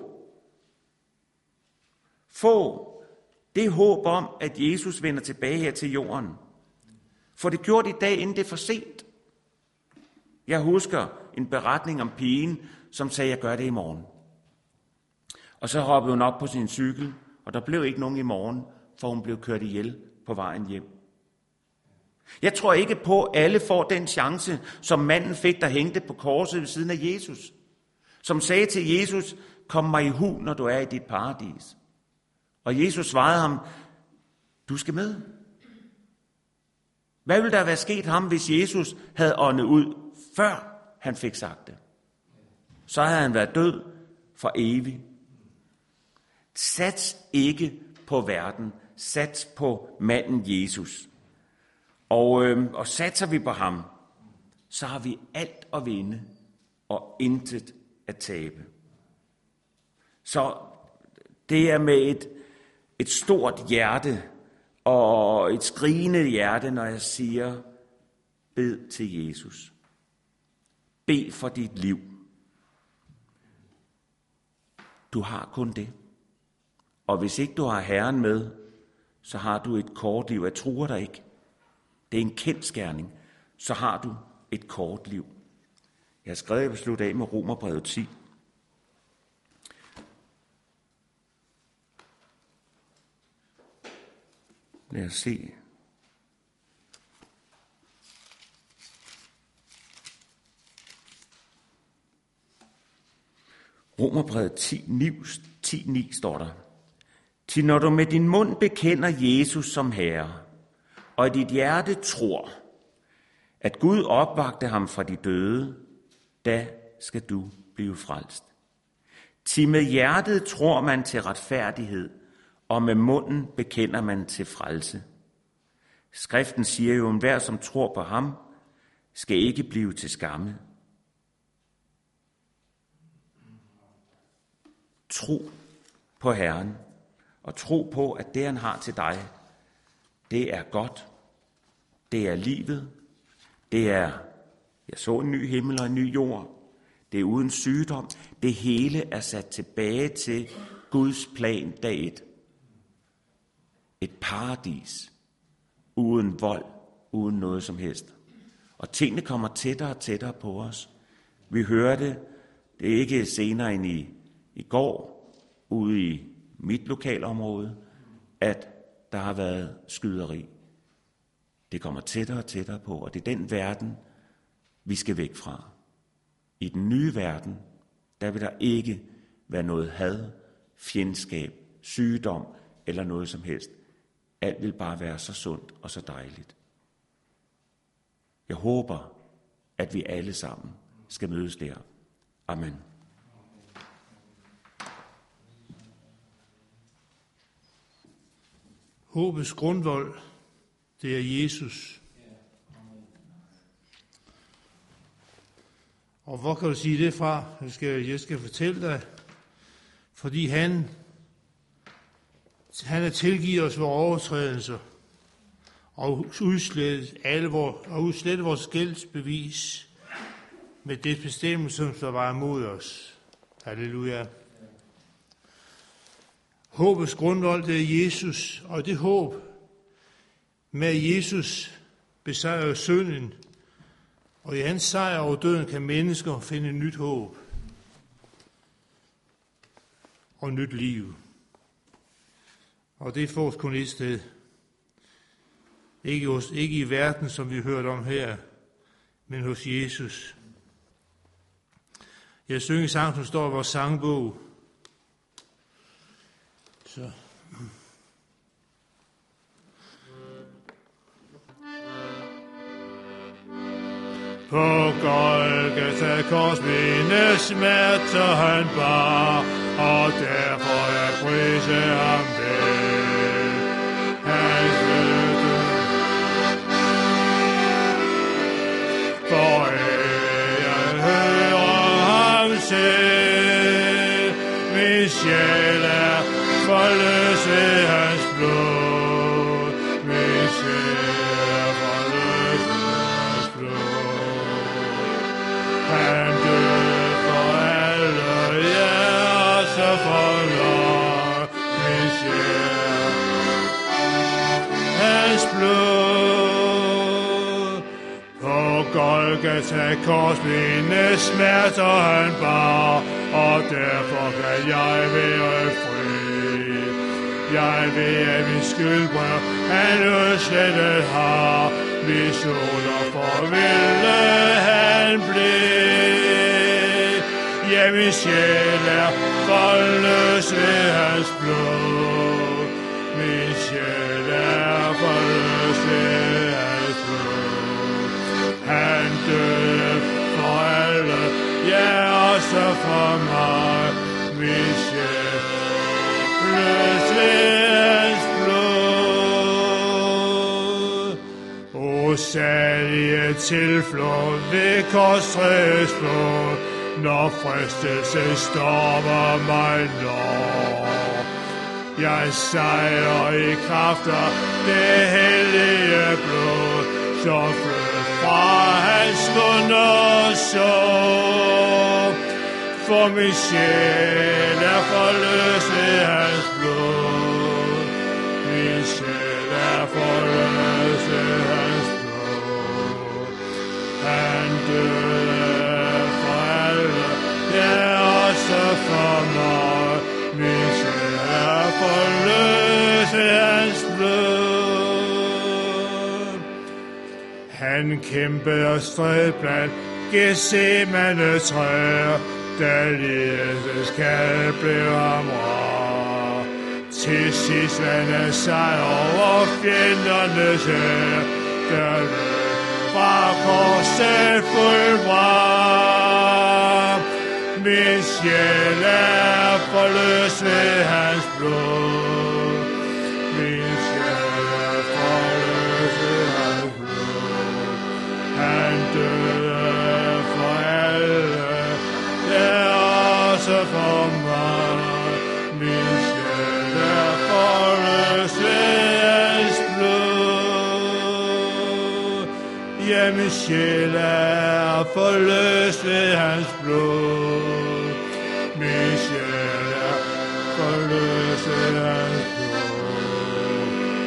Få det håb om, at Jesus vender tilbage her til jorden. For det gjort i dag, inden det er for sent. Jeg husker en beretning om pigen, som sagde, jeg gør det i morgen. Og så hoppede hun op på sin cykel, og der blev ikke nogen i morgen, for hun blev kørt ihjel på vejen hjem. Jeg tror ikke på, at alle får den chance, som manden fik, der hængte på korset ved siden af Jesus. Som sagde til Jesus, kom mig i hu, når du er i dit paradis. Og Jesus svarede ham, du skal med. Hvad ville der være sket ham, hvis Jesus havde åndet ud, før han fik sagt det? Så havde han været død for evigt. Sats ikke på verden. Sats på manden Jesus. Og satser vi på ham, så har vi alt at vinde og intet at tabe. Så det er med et stort hjerte og et skrigende hjerte, når jeg siger, bed til Jesus. Bed for dit liv. Du har kun det. Og hvis ikke du har Herren med, så har du et kort liv. Jeg truer dig ikke. Det er en kendsgerning. Så har du et kort liv. Jeg har skrevet, at jeg vil slutte af med Romerbrevet 10. Lad os se. Romerbrevet 10:9 står der. Til når du med din mund bekender Jesus som Herre, og i dit hjerte tror, at Gud opvagte ham fra de døde, da skal du blive frelst. Til med hjertet tror man til retfærdighed, og med munden bekender man til frelse. Skriften siger jo, at enhver, som tror på ham, skal ikke blive til skamme. Tro på Herren, og tro på, at det, han har til dig, det er godt. Det er livet. Det er, jeg så en ny himmel og en ny jord. Det er uden sygdom. Det hele er sat tilbage til Guds plan dag 1. Et paradis, uden vold, uden noget som helst. Og tingene kommer tættere og tættere på os. Vi hører det er ikke senere end i går, ude i mit lokalområde, at der har været skyderi. Det kommer tættere og tættere på, og det er den verden, vi skal væk fra. I den nye verden, der vil der ikke være noget had, fjendskab, sygdom eller noget som helst. Alt vil bare være så sundt og så dejligt. Jeg håber, at vi alle sammen skal mødes der. Amen. Håbets grundvold, det er Jesus. Og hvor kan du sige det fra? Jeg skal fortælle dig, fordi han er tilgivet os vores overtrædelser og udslettet vores gældsbevis med det bestemmelse, som var imod os. Halleluja. Håbets grundvold, det er Jesus, og det håb med at Jesus besejrer synden, og i hans sejr over døden kan mennesker finde nyt håb og nyt liv. Og det fås kun et sted. Ikke i verden, som vi hørte om her, men hos Jesus. Jeg synger en sang, som står i vores sangbog. Så. På Golgata kors mine smerter han bar, og derfor jeg prise ham vel. Hans løfte for jeg hører ham selv. Min sjæl er forløst ved hans blod. Min sjæl er forløst ved hans blod. Han døde for alle, ja, så forlod min sjæl hans blod. På Golgata kors mine smerter han bar, og derfor kan jeg være fri. Jeg ved, at min skyldbrød han udslettet har, hvis under farvelde han blev. Ja, min sjæl er forløst ved hans blod. Min sjæl er forløst ved hans blod. Han døde for alle, ja, også for mig. Min sjæl løs ved hans blod. O salige tilflod ved korstræets flod, når fristelse stormer mig når. Jeg sejrer i kraft af det hellige blod, så flød fra hans mund og så. For min sjæl er forløst ved hans blod. Min sjæl er forløst ved hans blod. Han døde for alle, ja, også for mig. Min sjæl er forløst ved hans blod. Han kæmpede og stred blandt Gethsemane træer, da lidelsens kald blev ham rar. Til sidst vandt han sejr over fjendernes hær, der løb fra korset fuld bram. Min sjæl er forløst ved hans blod. Min sjæl er forløst ved hans blod. Han døde for alle, også for mig. Min sjæl er forløst ved hans blod. Ja, min sjæl er forløst ved hans blod. Min sjæl er forløst ved hans blod.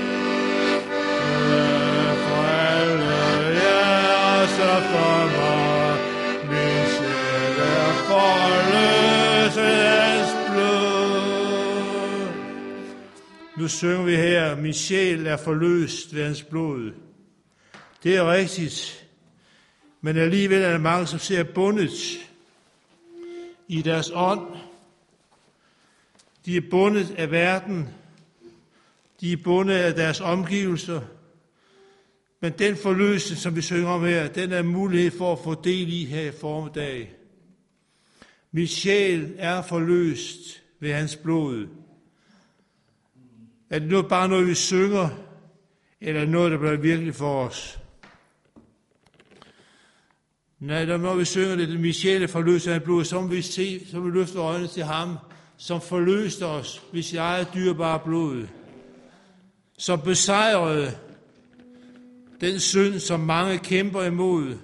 For alle, ja, også for mig. Min sjæl er forløst ved hans blod. Nu synger vi her, min sjæl er forløst ved hans blod. Det er rigtigt, men alligevel er der mange, som ser bundet i deres ånd. De er bundet af verden. De er bundet af deres omgivelser. Men den forløsning, som vi synger om her, den er mulighed for at få del i her i formiddag. Min sjæl er forløst ved hans blod. Er det nu bare noget, vi synger, eller noget, der bliver virkelig for os? Nej, når vi synger det, min sjæl er forløst af hans blod, så må vi se, så må vi løfte øjnene til ham, som forløste os ved sit eget dyrebare blod, som besejrede den synd, som mange kæmper imod.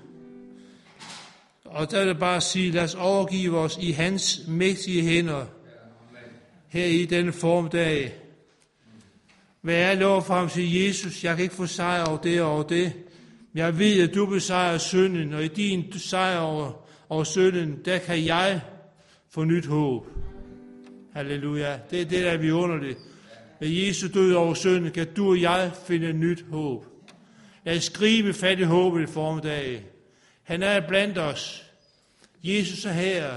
Og der vil jeg bare sige, lad os overgive os i hans mægtige hænder her i denne formdag. Hvad er lov for ham, siger Jesus, jeg kan ikke få sejr over det og over det. Men jeg ved, at du besejrer synden, og i din sejr over synden, der kan jeg få nyt håb. Halleluja. Det er det, der er vidunderligt. Med Jesu død over synden, kan du og jeg finde nyt håb. Lad os gribe fat i håbet i formiddag. Han er blandt os. Jesus er her.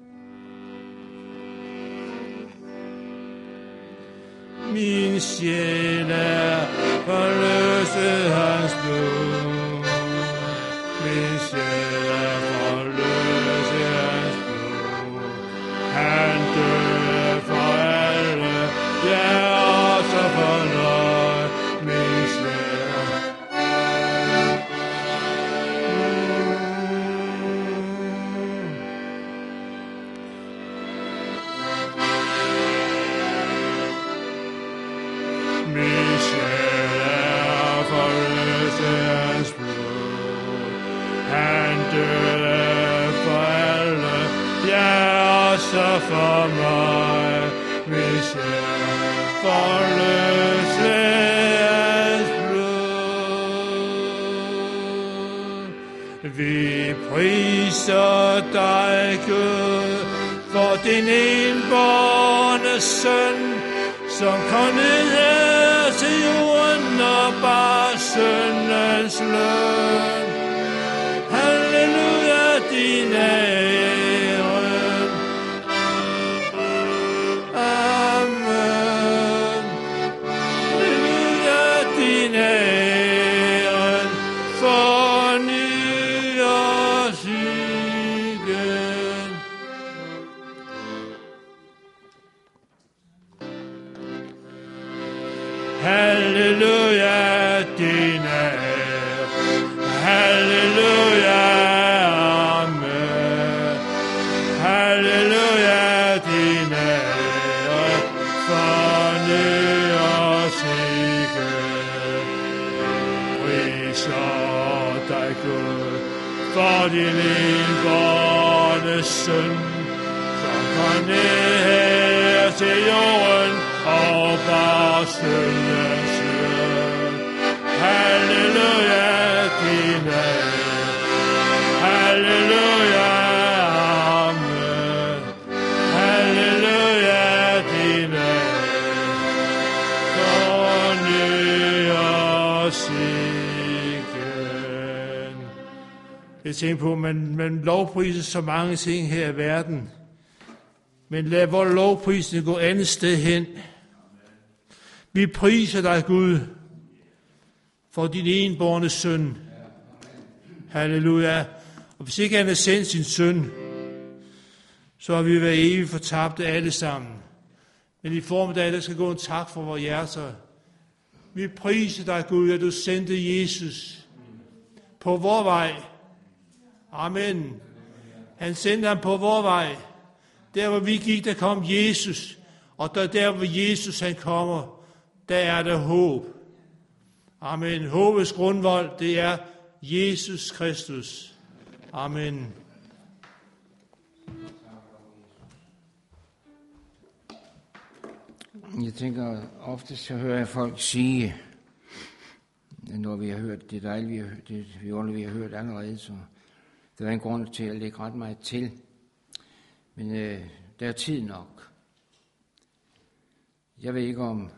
Min sjæl er forløst ved hans blod. Min sjæl er forløst ved hans blod. Han døde for alle, ja, også for noget. Min sjæl min sjæl er forløst ved hans blod. Han døde for alle, ja, også for mig. Min sjæl er forløst ved hans blod. Vi priser dig, Gud, for din enbårne søn, som kom ned her til jorden underbar syndens løn. Halleluja, din ære. Amen. Halleluja, din ære. Forny os igen. Halleluja, din ære. Halleluja, amen. Halleluja, din ære. Forny os igen. Priser dig, Gud, for din enbårne søn, som kom ned her til jorden og bar syndens løn. Halleluja, din ære. Halleluja, amen. Halleluja, din ære. Forny os igen. Jeg tænker på, man lovpriser så mange ting her i verden. Men lad vores lovprisning gå andet sted hen. Vi priser dig, Gud, for din enbårne søn. Halleluja. Og hvis ikke han har sendt sin søn, så har vi været evigt fortabte alle sammen. Men i formiddag, der skal gå en tak for vores hjerter. Vi priser dig, Gud, at du sendte Jesus på vor vej. Amen. Han sendte ham på vor vej. Der hvor vi gik, der kom Jesus. Og der hvor Jesus han kommer, der er der håb. Amen. Håbets grundvold, det er Jesus Kristus. Amen. Jeg tænker, ofte så hører jeg folk sige, når vi har hørt det dejlige, vi har hørt allerede, så der er en grund til at lægge ret meget til. Men der er tid nok. Jeg ved ikke,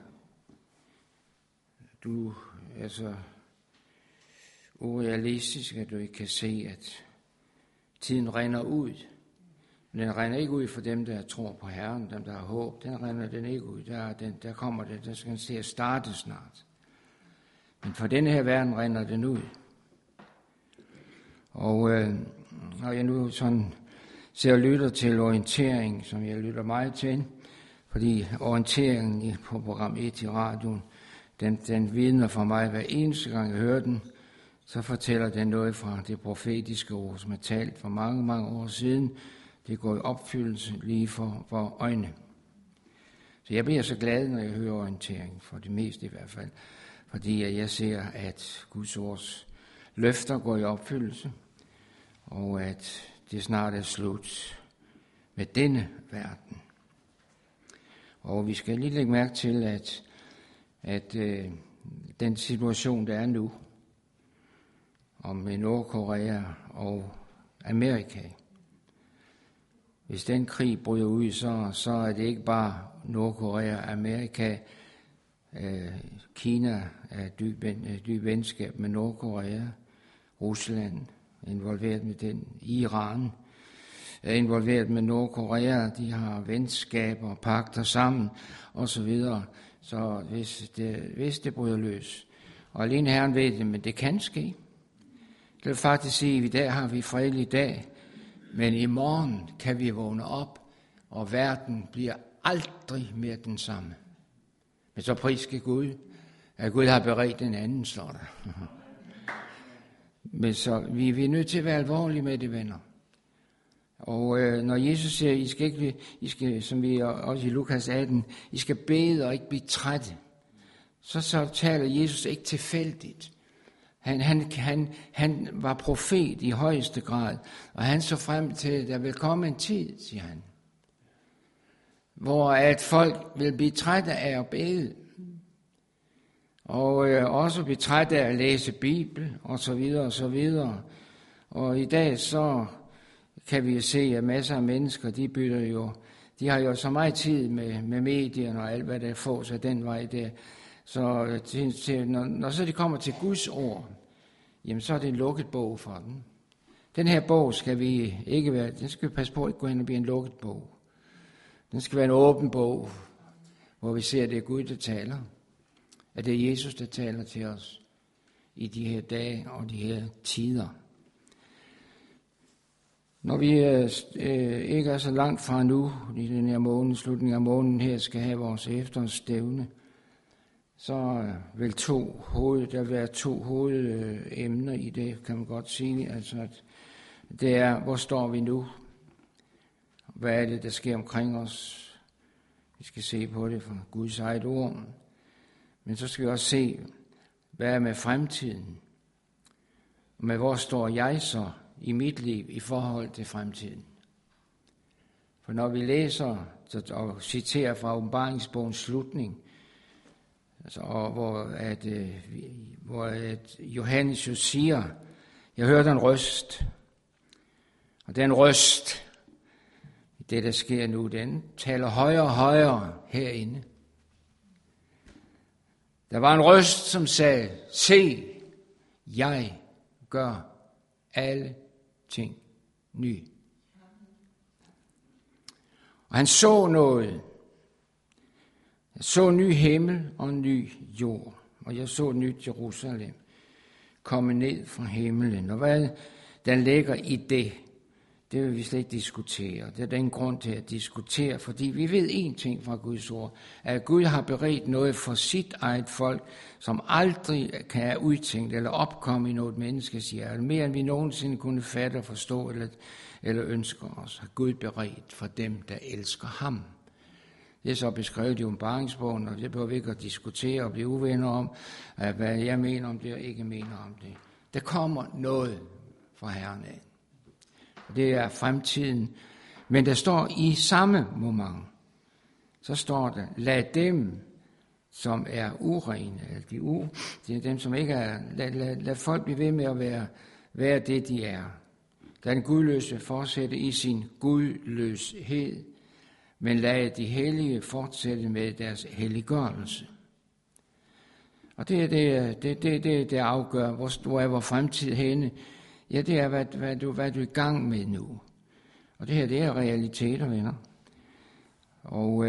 om du er så urealistisk, at du ikke kan se, at tiden rinder ud. Men den rinder ikke ud for dem, der tror på Herren, dem, der har håb. Den rinder den ikke ud. Der kommer det, der skal den se at starte snart. Men for denne her verden rinder den ud. Og når jeg nu sådan ser og lytter til orientering, som jeg lytter meget til, fordi orienteringen på program 1 i radioen, den vidner for mig, hver eneste gang jeg hører den, så fortæller den noget fra det profetiske ord, som er talt for mange, mange år siden. Det går i opfyldelse lige for øjne. Så jeg bliver så glad, når jeg hører orientering, for det meste i hvert fald, fordi jeg ser, at Guds ords løfter går i opfyldelse, og at det snart er slut med denne verden. Og vi skal lige lægge mærke til, at den situation, der er nu, om Nordkorea og Amerika, hvis den krig bryder ud, så er det ikke bare Nordkorea og Amerika. Kina er dyb venskab med Nordkorea. Rusland er involveret med den. Iran er involveret med Nordkorea. De har venskaber og pagter sammen osv. Så hvis det bryder løs, og alene Herren ved det, men det kan ske. Det vil faktisk sige, at i dag har vi fredelig dag, men i morgen kan vi vågne op, og verden bliver aldrig mere den samme. Men så priske Gud, at Gud har beredt en anden, står der. Men så vi er nødt til at være alvorlige med det, venner. Og når Jesus siger, I skal, som vi også i Lukas 18, I skal bede og ikke blive trætte, så taler Jesus ikke tilfældigt. Han var profet i højeste grad, og han så frem til, at der vil komme en tid, siger han, hvor at folk vil blive trætte af at bede, og også blive trætte af at læse Bibel, og så videre, og så videre. Og i dag så kan vi se, at masser af mennesker, de har jo så meget tid med medierne og alt, hvad der får sig den vej der. Så når så de kommer til Guds ord, jamen så er det en lukket bog for dem. Den her bog skal vi ikke være, den skal vi passe på at ikke gå hen og blive en lukket bog. Den skal være en åben bog, hvor vi ser, at det er Gud, der taler. At det er Jesus, der taler til os i de her dage og de her tider. Når vi ikke er så langt fra nu, i den her måned, slutningen af måneden her, skal have vores efterårsstævne, så vil der vil være to hovedemner i det, kan man godt sige. Altså, at det er, hvor står vi nu? Hvad er det, der sker omkring os? Vi skal se på det fra Guds eget ord. Men så skal vi også se, hvad er med fremtiden? Og med hvor står jeg så i mit liv i forhold til fremtiden? For når vi læser og citerer fra åbenbaringsbogens slutning, altså, og hvor Johannes jo siger, jeg hørte en røst, og den røst, det der sker nu, den taler højere og højere herinde. Der var en røst, som sagde, se, jeg gør alle ting nye. Og han så noget. Jeg så en ny himmel og en ny jord, og jeg så et nyt Jerusalem komme ned fra himlen. Og hvad der ligger i det, det vil vi slet ikke diskutere. Det er den grund til at diskutere, fordi vi ved én ting fra Guds ord, at Gud har beredt noget for sit eget folk, som aldrig kan have udtænkt eller opkomme i noget menneskes hjerte. Mere end vi nogensinde kunne fatte og forstå eller ønske os, har Gud beredt for dem, der elsker ham. Det er så beskrevet i åbenbaringsbogen, og det behøver vi ikke at diskutere og blive uvenner om, hvad jeg mener om det og ikke mener om det. Der kommer noget fra Herren af. Det er fremtiden. Men der står i samme moment, så står der, lad dem, som er urene, det er dem, som ikke er, lad folk blive ved med at være det, de er. Lad den gudløse fortsætte i sin gudløshed, men lad de hellige fortsætte med deres helliggørelse. Og det er det afgør, hvor er vores fremtid henne. Ja, det er, hvad du er i gang med nu. Og det her, det er realiteter, venner. Og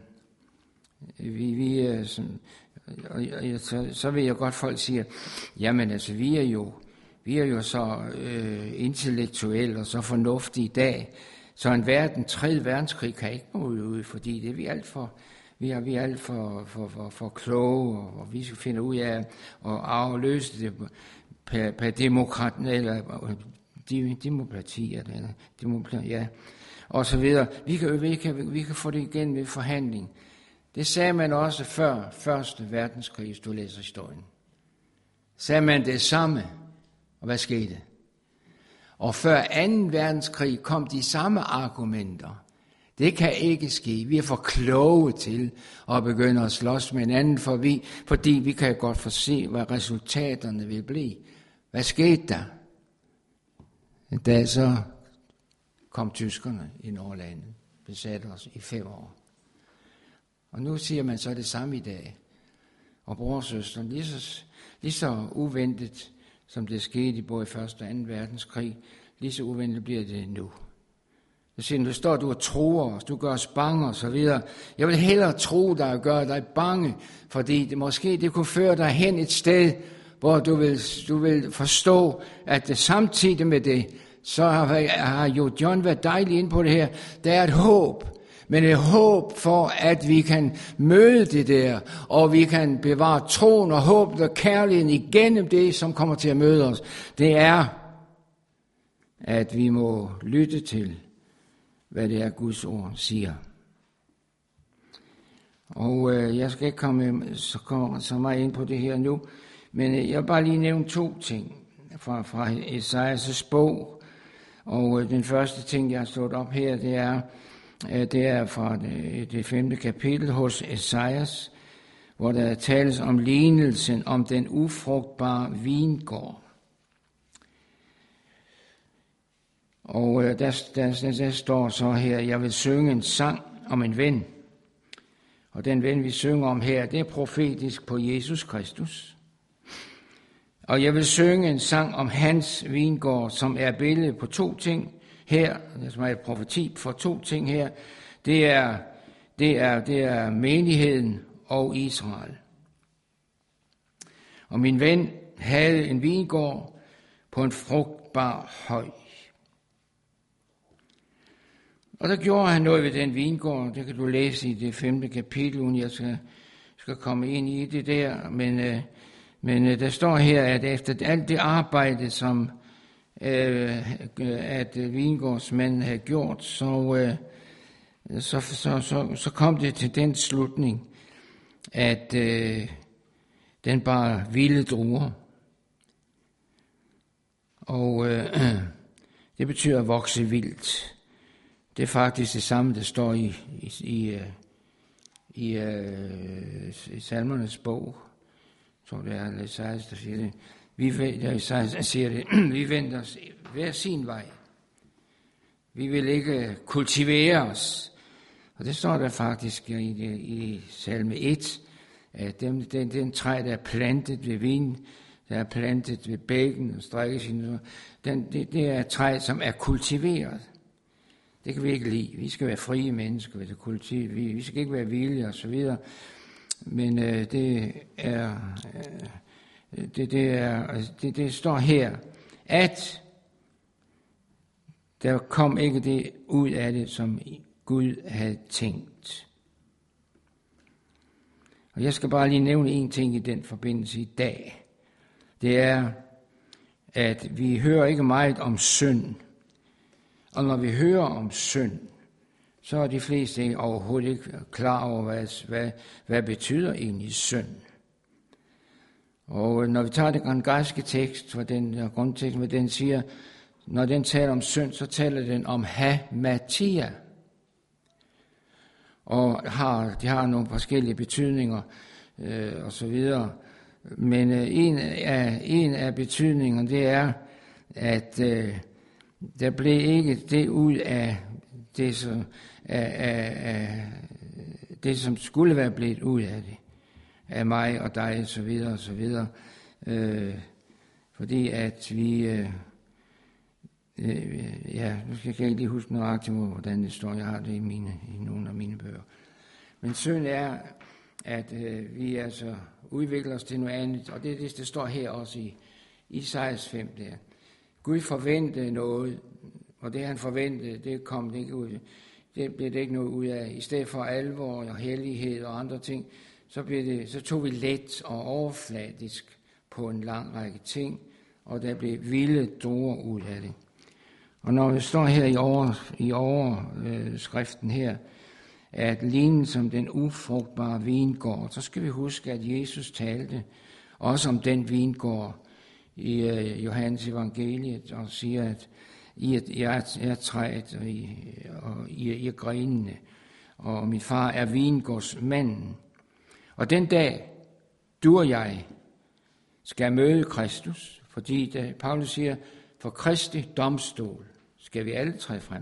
så vil jeg godt, folk siger, jamen altså, vi er jo så intellektuelle og så fornuftige i dag, så en 3. verdenskrig kan ikke gå ud, fordi det er vi er alt for kloge, og vi skal finde ud af at afløse det per demokrati, eller demokrati, ja, og så videre. Vi kan få det igen ved forhandling. Det sagde man også før 1. verdenskrig, hvis du læser historien. Sagde man det samme, og hvad skete? Og før 2. verdenskrig kom de samme argumenter. Det kan ikke ske. Vi er for kloge til at begynde at slås med hinanden, fordi vi kan godt forse, hvad resultaterne vil blive. Hvad skete der? Da så kom tyskerne ind over landet, besatte os i 5 år. Og nu siger man så det samme i dag. Og bror og søster, lige så uventet, som det skete i både 1. og 2. verdenskrig, lige så uventet bliver det nu. Så siger du står du og truer os, du gør os bange og så videre. Jeg vil hellere tro dig og gøre dig bange, fordi det kunne føre dig hen et sted, hvor du vil forstå, at det samtidig med det, så har jo John været dejlig inde på det her. Der er et håb, men et håb for, at vi kan møde det der, og vi kan bevare troen og håbet og kærligheden igennem det, som kommer til at møde os. Det er, at vi må lytte til, hvad det er, Guds ord siger. Og jeg skal ikke komme så meget ind på det her nu, men jeg vil bare lige nævne 2 ting fra Esajas bog. Og den første ting, jeg har slået op her, det er fra det 5. kapitel hos Esajas, hvor der tales om lignelsen om den ufrugtbare vingård. Og der står så her, jeg vil synge en sang om en ven. Og den ven, vi synger om her, det er profetisk på Jesus Kristus. Og jeg vil synge en sang om hans vingård, som er billede på to ting her, som er et profeti for to ting her. Det er menigheden og Israel. Og min ven havde en vingård på en frugtbar høj. Og der gjorde han noget ved den vingård. Det kan du læse i det 5. kapitel, uden jeg skal komme ind i det der. Men der står her, at efter alt det arbejde, som at vingårdsmanden havde gjort, så kom det til den slutning, at den bare vilde druer. Og det betyder at vokse vildt. Det er faktisk det samme, der står i Salmernes bog. Så det er Esajas, der siger det. Vi vender os hver sin vej. Vi vil ikke kultivere os. Og det står der faktisk i salme 1, at den træ, der er plantet ved vin, der er plantet ved bækken og strikkes, det er et træ, som er kultiveret. Det kan vi ikke lide. Vi skal være frie mennesker ved det kultiv. Vi skal ikke være vilde og så videre. Men det står her, at der kom ikke det ud af det, som Gud havde tænkt. Og jeg skal bare lige nævne en ting i den forbindelse i dag. Det er, at vi hører ikke meget om synd. Og når vi hører om synd, så er de fleste overhovedet ikke klar over, hvad betyder egentlig synd. Og når vi tager den græske tekst, for den grundtekst, hvor den siger, når den taler om synd, så taler den om hamatia. Og de har nogle forskellige betydninger og så videre. Men en af betydningerne, det er, at der blev ikke det ud af det, som skulle være blevet ud af det, af mig og dig, og så videre, og så videre. Fordi at vi, nu skal jeg ikke lige huske nøjagtigt, hvordan det står, jeg har det i nogle af mine bøger. Men synd er, at vi altså udvikler os til noget andet, og det står her også i Esajas 5 der. Gud forventede noget, og det han forventede, det kom det ikke ud. Det blev det ikke noget ud af. I stedet for alvor og hellighed og andre ting, så tog vi let og overfladisk på en lang række ting, og der blev vilde druer ud af det. Og når vi står her i overskriften her, at lignende som den ufrugtbare vingård, så skal vi huske, at Jesus talte også om den vingård i Johannes evangeliet, og siger, at I er træet, og I er grenene, og min far er vingårdsmanden. Og den dag, du og jeg skal møde Kristus, fordi Paulus siger, for Kristi domstol skal vi alle træde frem.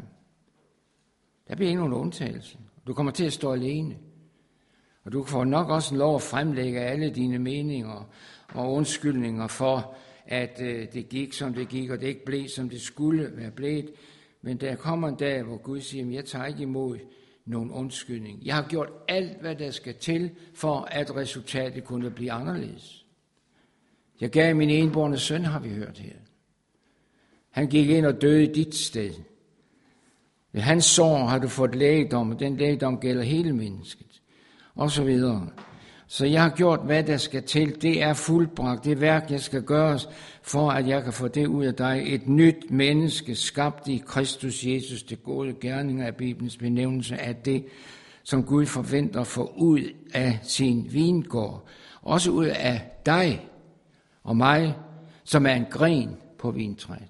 Der bliver ikke nogen undtagelse. Du kommer til at stå alene. Og du får nok også lov at fremlægge alle dine meninger og undskyldninger for, at det gik, som det gik, og det ikke blev, som det skulle være blevet. Men der kommer en dag, hvor Gud siger, jeg tager ikke imod nogen undskyldning. Jeg har gjort alt, hvad der skal til, for at resultatet kunne blive anderledes. Jeg gav min enbårne søn, har vi hørt her. Han gik ind og døde i dit sted. Ved hans sår har du fået lægedom, og den lægedom gælder hele mennesket, og så videre. Så jeg har gjort, hvad der skal til. Det er fuldbragt. Det værk, jeg skal gøre, for at jeg kan få det ud af dig. Et nyt menneske, skabt i Kristus Jesus, det gode gerninger af Bibelens benævnelse af det, som Gud forventer at få ud af sin vingård. Også ud af dig og mig, som er en gren på vintræet.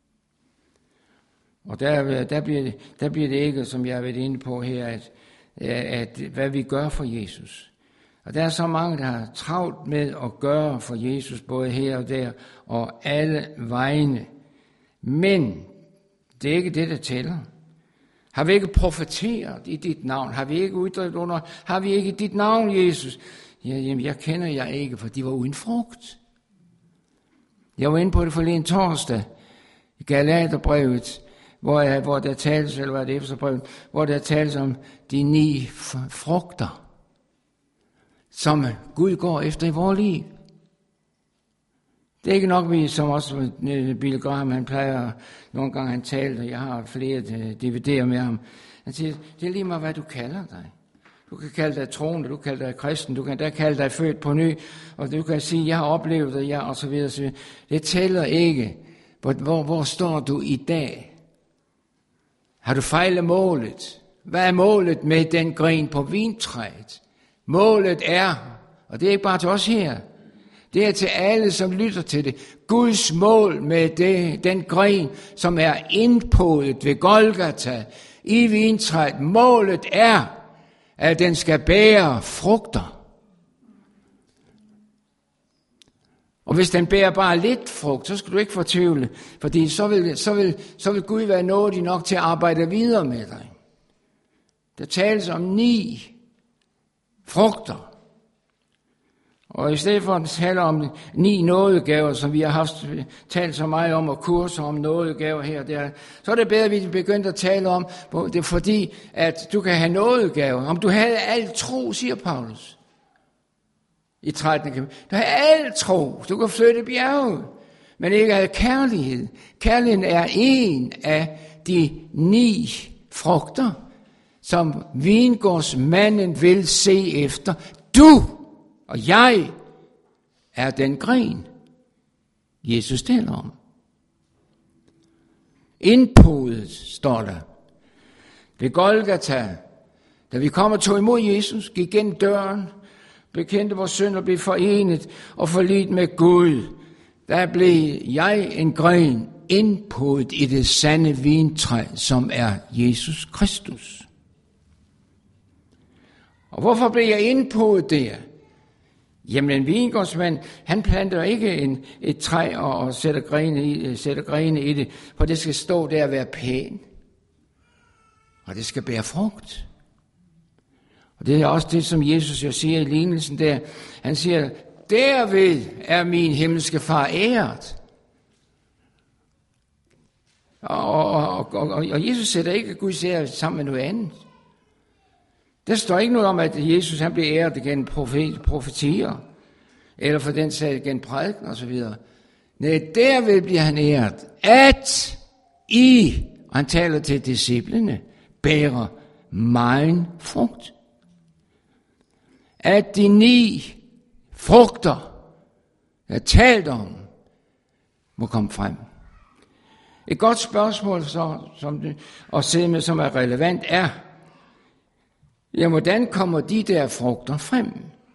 Og der bliver det ikke, som jeg har været inde på her, at hvad vi gør for Jesus. Og der er så mange, der har travlt med at gøre for Jesus, både her og der, og alle vegne. Men det er ikke det, der tæller. Har vi ikke profeteret i dit navn? Har vi ikke uddrevet under? Har vi ikke i dit navn, Jesus? Jamen, jeg kender jer ikke, for de var uden frugt. Jeg var inde på det forleden torsdag i Galaterbrevet, hvor der tales, eller hvad det er Efeserbrevet, hvor der tales om de 9 frugter, som Gud går efter i vores liv. Det er ikke nok, vi som også Billy Graham, han plejer, nogle gange han talte, og jeg har flere DVD'er med ham. Han siger, det er lige meget, hvad du kalder dig. Du kan kalde dig troende, du kan kalde dig kristen, du kan da kalde dig født på ny, og du kan sige, jeg har oplevet det, og så videre, så videre. Det tæller ikke. Hvor står du i dag? Har du fejlet målet? Hvad er målet med den gren på vintræet? Målet er, og det er ikke bare til os her, det er til alle, som lytter til det. Guds mål med den gren, som er indpodet ved Golgata i vintræet. Målet er, at den skal bære frugter. Og hvis den bærer bare lidt frugt, så skal du ikke fortvivle, fordi så vil Gud være nådig nok til at arbejde videre med dig. Der tales om 9 frugter. Og i stedet for at tale om 9 nådegaver, som vi har talt så meget om, og kurser om nådegaver her og der, så er det bedre, at vi begyndte at tale om, det er fordi, at du kan have nådegaver. Om du havde al tro, siger Paulus i 13. kapitel. Du har al tro, du kan flytte bjerget, men ikke have kærlighed. Kærligheden er en af de 9 frugter, som vingårdsmanden vil se efter. Du og jeg er den gren, Jesus taler om. Indpodet, står der. Ved Golgata, da vi kom og tog imod Jesus, gik gennem døren, bekendte vores synd og blev forenet og forlidt med Gud, der blev jeg en gren indpodet i det sande vintræ, som er Jesus Kristus. Og hvorfor blev jeg indpodet der? Jamen en vingårdsmand, han planter ikke et træ og sætter grene i det, for det skal stå der og være pæn. Og det skal bære frugt. Og det er også det, som Jesus jo siger i lignelsen der. Han siger, derved er min himmelske far æret. Og Jesus sætter ikke Guds ære sammen med noget andet. Der står ikke noget om, at Jesus han blev æret gennem profetier, eller for den sag gennem prædiken osv. Nej, derved bliver han æret, at I, og han taler til disciplene, bærer megen frugt. At de 9 frugter, jeg har talt om, må komme frem. Et godt spørgsmål, som er relevant, er, ja, hvordan kommer de der frugter frem?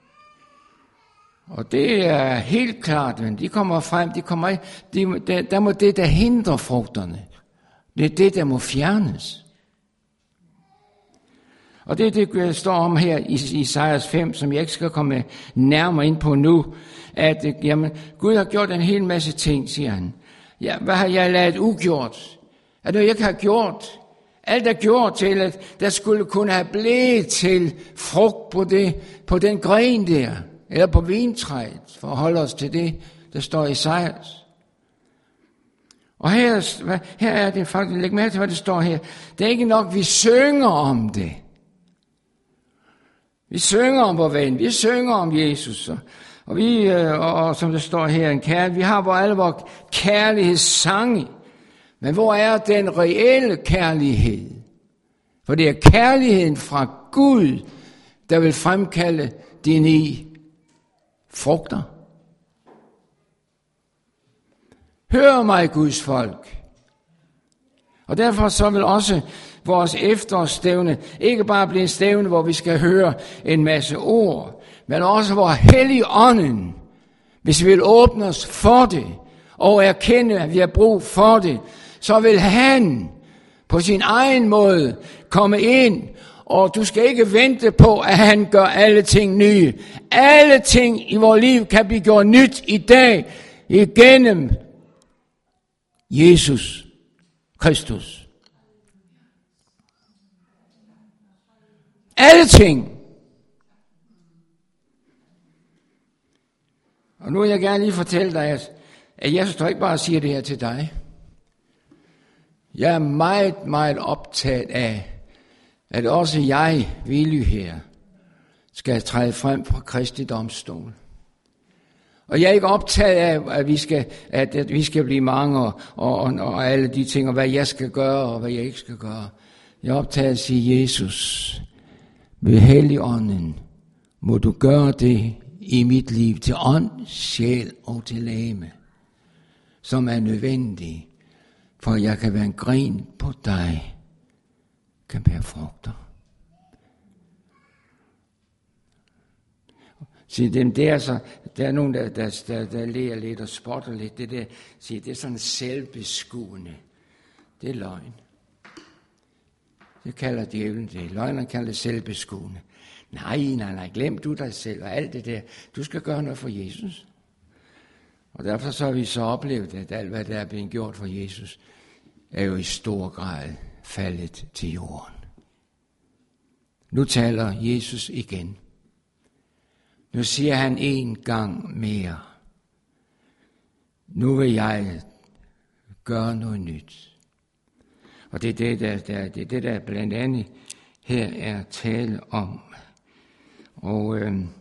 Og det er helt klart, men de kommer frem, der må det, der hindrer frugterne. Det er det, der må fjernes. Og det er det, der står om her i Isaias 5, som jeg ikke skal komme nærmere ind på nu, at jamen, Gud har gjort en hel masse ting, siger han. Ja, hvad har jeg ladet ugjort? Er det, jeg ikke har gjort? Alt er gjort til, at der skulle kunne have blevet til frugt på den gren der, eller på vintræet, for at holde os til det, der står i Isaias. Og her er det faktisk, læg mærke til, hvad det står her. Det er ikke nok, vi synger om det. Vi synger om vor ven, vi synger om Jesus, og vi, og som det står her, vi har alle vores kærlighedssange. Men hvor er den reelle kærlighed? For det er kærligheden fra Gud, der vil fremkalde de 9 frugter. Hør mig, Guds folk. Og derfor så vil også vores efterårsstævne ikke bare blive en stævne, hvor vi skal høre en masse ord, men også hvor Helligånden, hvis vi vil åbne os for det, og erkende, at vi har brug for det, så vil han på sin egen måde komme ind, og du skal ikke vente på, at han gør alle ting nye. Alle ting i vores liv kan blive gjort nyt i dag, igennem Jesus Kristus. Alle ting. Og nu vil jeg gerne lige fortælle dig, at jeg står ikke bare og siger det her til dig. Jeg er meget, meget optaget af, at også jeg, Willy her, skal træde frem fra Kristi domstol. Og jeg er ikke optaget af, at vi skal blive mange, og alle de ting, og hvad jeg skal gøre, og hvad jeg ikke skal gøre. Jeg er optaget af at sige, Jesus, ved Helligånden, må du gøre det i mit liv, til ånd, sjæl og til legeme, som er nødvendig, for jeg kan være en gren på dig, kan bære frugter. Se, der er nogen, der lærer lidt og spotter lidt. Det er sådan selvbeskuende. Det er løgn. Det kalder djævlen det. Løgneren kalder det selvbeskuende. Nej, glem du dig selv og alt det der. Du skal gøre noget for Jesus. Og derfor så har vi så oplevet, at alt, hvad der er blevet gjort for Jesus, er jo i stor grad faldet til jorden. Nu taler Jesus igen. Nu siger han en gang mere. Nu vil jeg gøre noget nyt. Og det er det, der blandt andet her er tale om. Og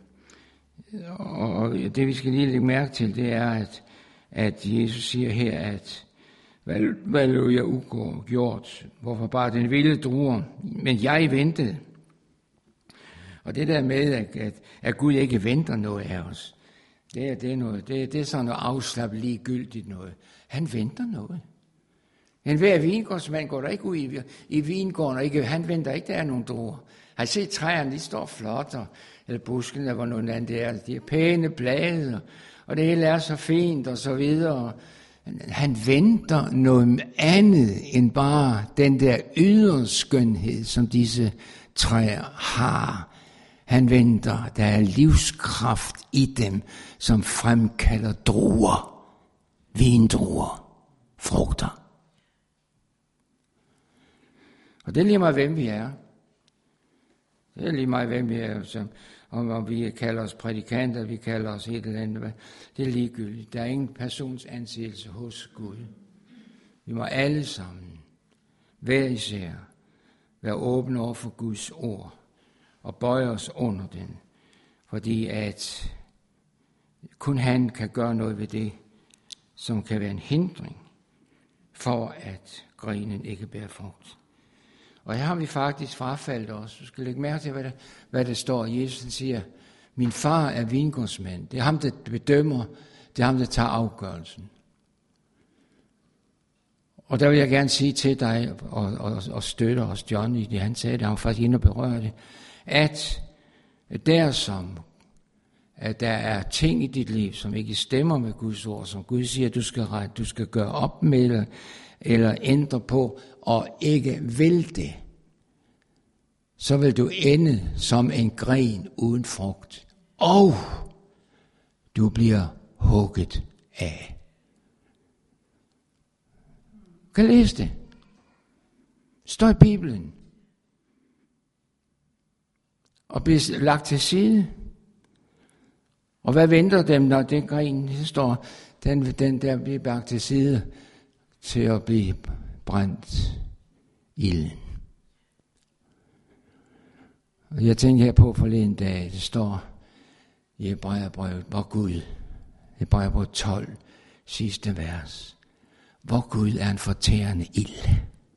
det vi skal lige lægge mærke til, det er, at Jesus siger her, at hvad lå jeg ugjort? Hvorfor bare den vilde druer? Men jeg ventede. Og det der med, at Gud ikke venter noget af os, det er sådan noget afslappet ligegyldigt noget. Han venter noget. En hver vingårdsmand går der ikke ud i vingården, og han venter ikke, der er nogen druer. Har I set træerne, de står flot, eller busken, eller hvor noget andet det er. De er pæne blade, og det hele er så fint, og så videre. Han venter noget andet, end bare den der ydre skønhed, som disse træer har. Han venter, der er livskraft i dem, som fremkalder druer, vindruer, frugter. Og det er lige meget, hvem vi er. Det er lige meget, hvem vi er. Om vi kalder os prædikanter, vi kalder os et eller andet. Det er ligegyldigt. Der er ingen persons anseelse hos Gud. Vi må alle sammen, hver især, være åbne over for Guds ord og bøje os under den. Fordi at kun han kan gøre noget ved det, som kan være en hindring for, at grenen ikke bærer frugt. Og her har vi faktisk frafaldt os. Du skal lægge mærke til, hvad der står. Jesus siger, min far er vingårdsmand. Det er ham, der bedømmer. Det er ham, der tager afgørelsen. Og der vil jeg gerne sige til dig, og støtte os, John, i det han sagde, det har faktisk inde og berørt det, at at der er ting i dit liv, som ikke stemmer med Guds ord, som Gud siger, du skal gøre op med, eller ændre på, og ikke vil det, så vil du ende som en gren uden frugt, og du bliver hugget af. Kan læse det. Står i Bibelen. Og bliver lagt til side. Og hvad venter dem, når den gren står, den der bliver lagt til side til at blive brændt ilden. Og jeg tænker her på forleden dag, det står i Hebræerbrevet, hvor Gud, Hebræerbrevet 12, sidste vers, hvor Gud er en fortærende ild.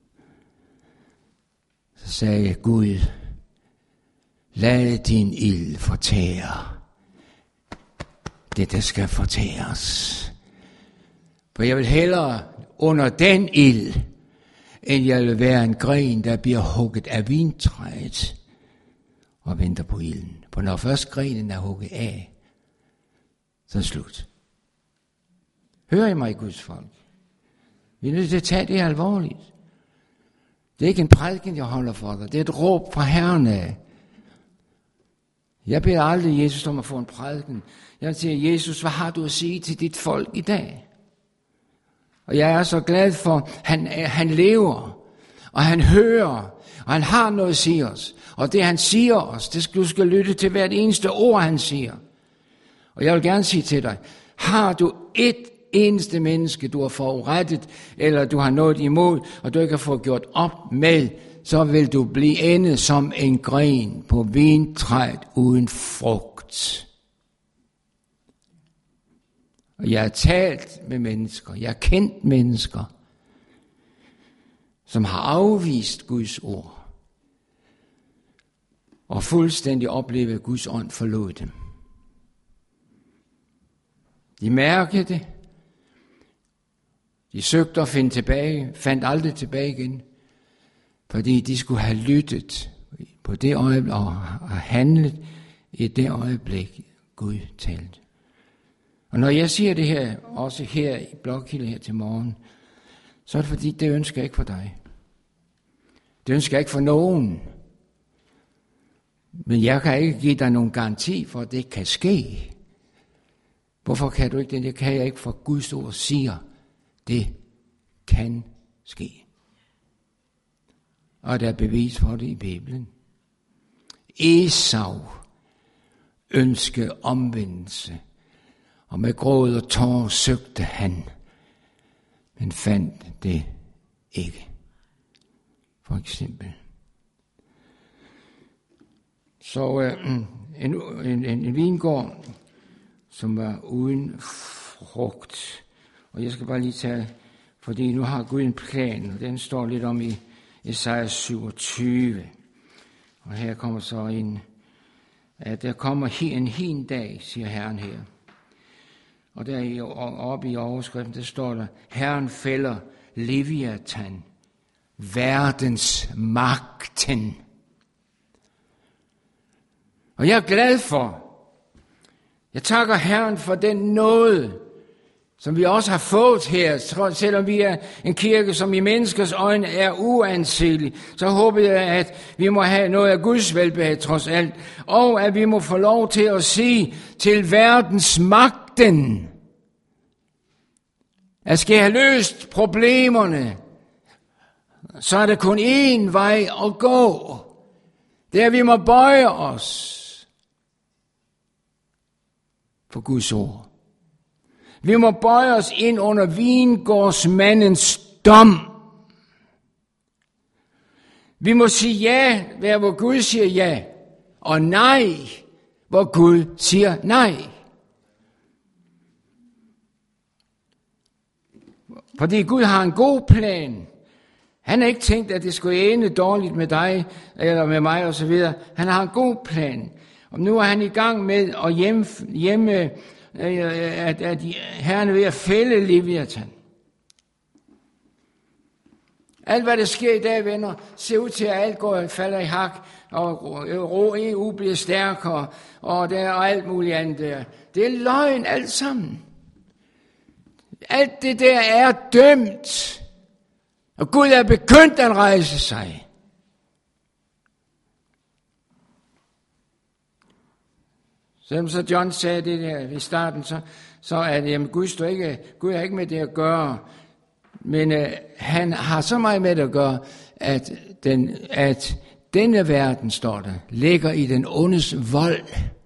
Så sagde jeg, Gud, lad din ild fortære det, der skal fortæres. For jeg vil hellere under den ild, end jeg vil være en gren, der bliver hugget af vintræet og venter på ilden. For når først grenen er hugget af, så er det slut. Hører I mig, Guds folk? Vi er nødt til at tage det alvorligt. Det er ikke en prædiken, jeg holder for dig. Det er et råb fra Herren af. Jeg beder aldrig Jesus om at få en prædiken. Jeg siger, Jesus, hvad har du at sige til dit folk i dag? Og jeg er så glad for, han lever, og han hører, Og han har noget at sige os. Og det han siger os, du skal lytte til hvert eneste ord, han siger. Og jeg vil gerne sige til dig, har du et eneste menneske, du har forurettet, eller du har noget imod, og du ikke har fået gjort op med, så vil du blive ende som en gren på vintræet uden frugt. Og jeg har talt med mennesker, jeg har kendt mennesker, som har afvist Guds ord, og fuldstændig oplevet, at Guds ånd forlod dem. De mærkede det. De søgte at finde tilbage, fandt aldrig tilbage igen, fordi de skulle have lyttet på det øjeblik og handlet i det øjeblik, Gud talte. Og når jeg siger det her, også her i Blokhilde her til morgen, så er det fordi, det ønsker jeg ikke for dig. Det ønsker jeg ikke for nogen. Men jeg kan ikke give dig nogen garanti for, at det kan ske. Hvorfor kan du ikke det? Det kan jeg ikke, for Guds ord siger, det kan ske. Og der er bevis for det i Bibelen. Esau ønskede omvendelse, og med gråd og tårer søgte han, men fandt det ikke. For eksempel. Så en vingård, som var uden frugt. Og jeg skal bare lige tage, fordi nu har Gud en plan, og den står lidt om i Esajas 27. Og her kommer så at der kommer en hin dag, siger Herren her. Og der oppe i overskriften, der står der, Herren fælder Leviathan, verdens magten. Og jeg er glad for, jeg takker Herren for den nåde, som vi også har fået her, selvom vi er en kirke, som i menneskers øjne er uanselig, så håber jeg, at vi må have noget af Guds velbehag trods alt, og at vi må få lov til at sige til verdens magten, at skal have løst problemerne, så er der kun én vej at gå. Det er, at vi må bøje os for Guds ord. Vi må bøje os ind under vingårdsmandens dom. Vi må sige ja, hvor Gud siger ja, og nej, hvor Gud siger nej. Fordi Gud har en god plan. Han har ikke tænkt, at det skulle ende dårligt med dig, eller med mig osv. Han har en god plan. Og nu er han i gang med at hjemme at Herren er ved at fælde Leviathan. Alt hvad der sker i dag, venner, ser ud til, at alt falder i hak, og EU bliver stærkere, og der er alt muligt andet der. Det er løgn alt sammen. Alt det der er dømt, og Gud er begyndt at rejse sig. Selvom så John sagde det der i starten, så er det, jamen Gud har ikke med det at gøre, men han har så meget med det at gøre, at denne verden, står der, ligger i den ondes vold.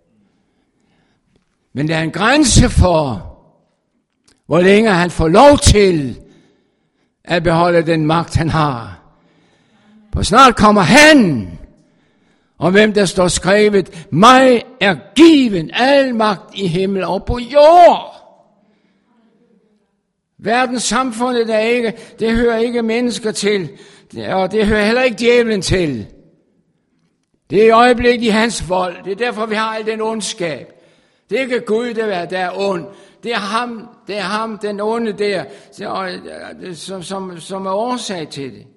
Men der er en grænse for, hvor længe han får lov til at beholde den magt, han har. For snart kommer han, og hvem der står skrevet, mig er given al magt i himmel og på jord. Verdenssamfundet det hører ikke mennesker til, og det hører heller ikke djævlen til. Det er i øjeblikket i hans vold. Det er derfor, vi har al den ondskab. Det er ikke Gud, der er ond. Det er ham, den onde der, som er årsag til det.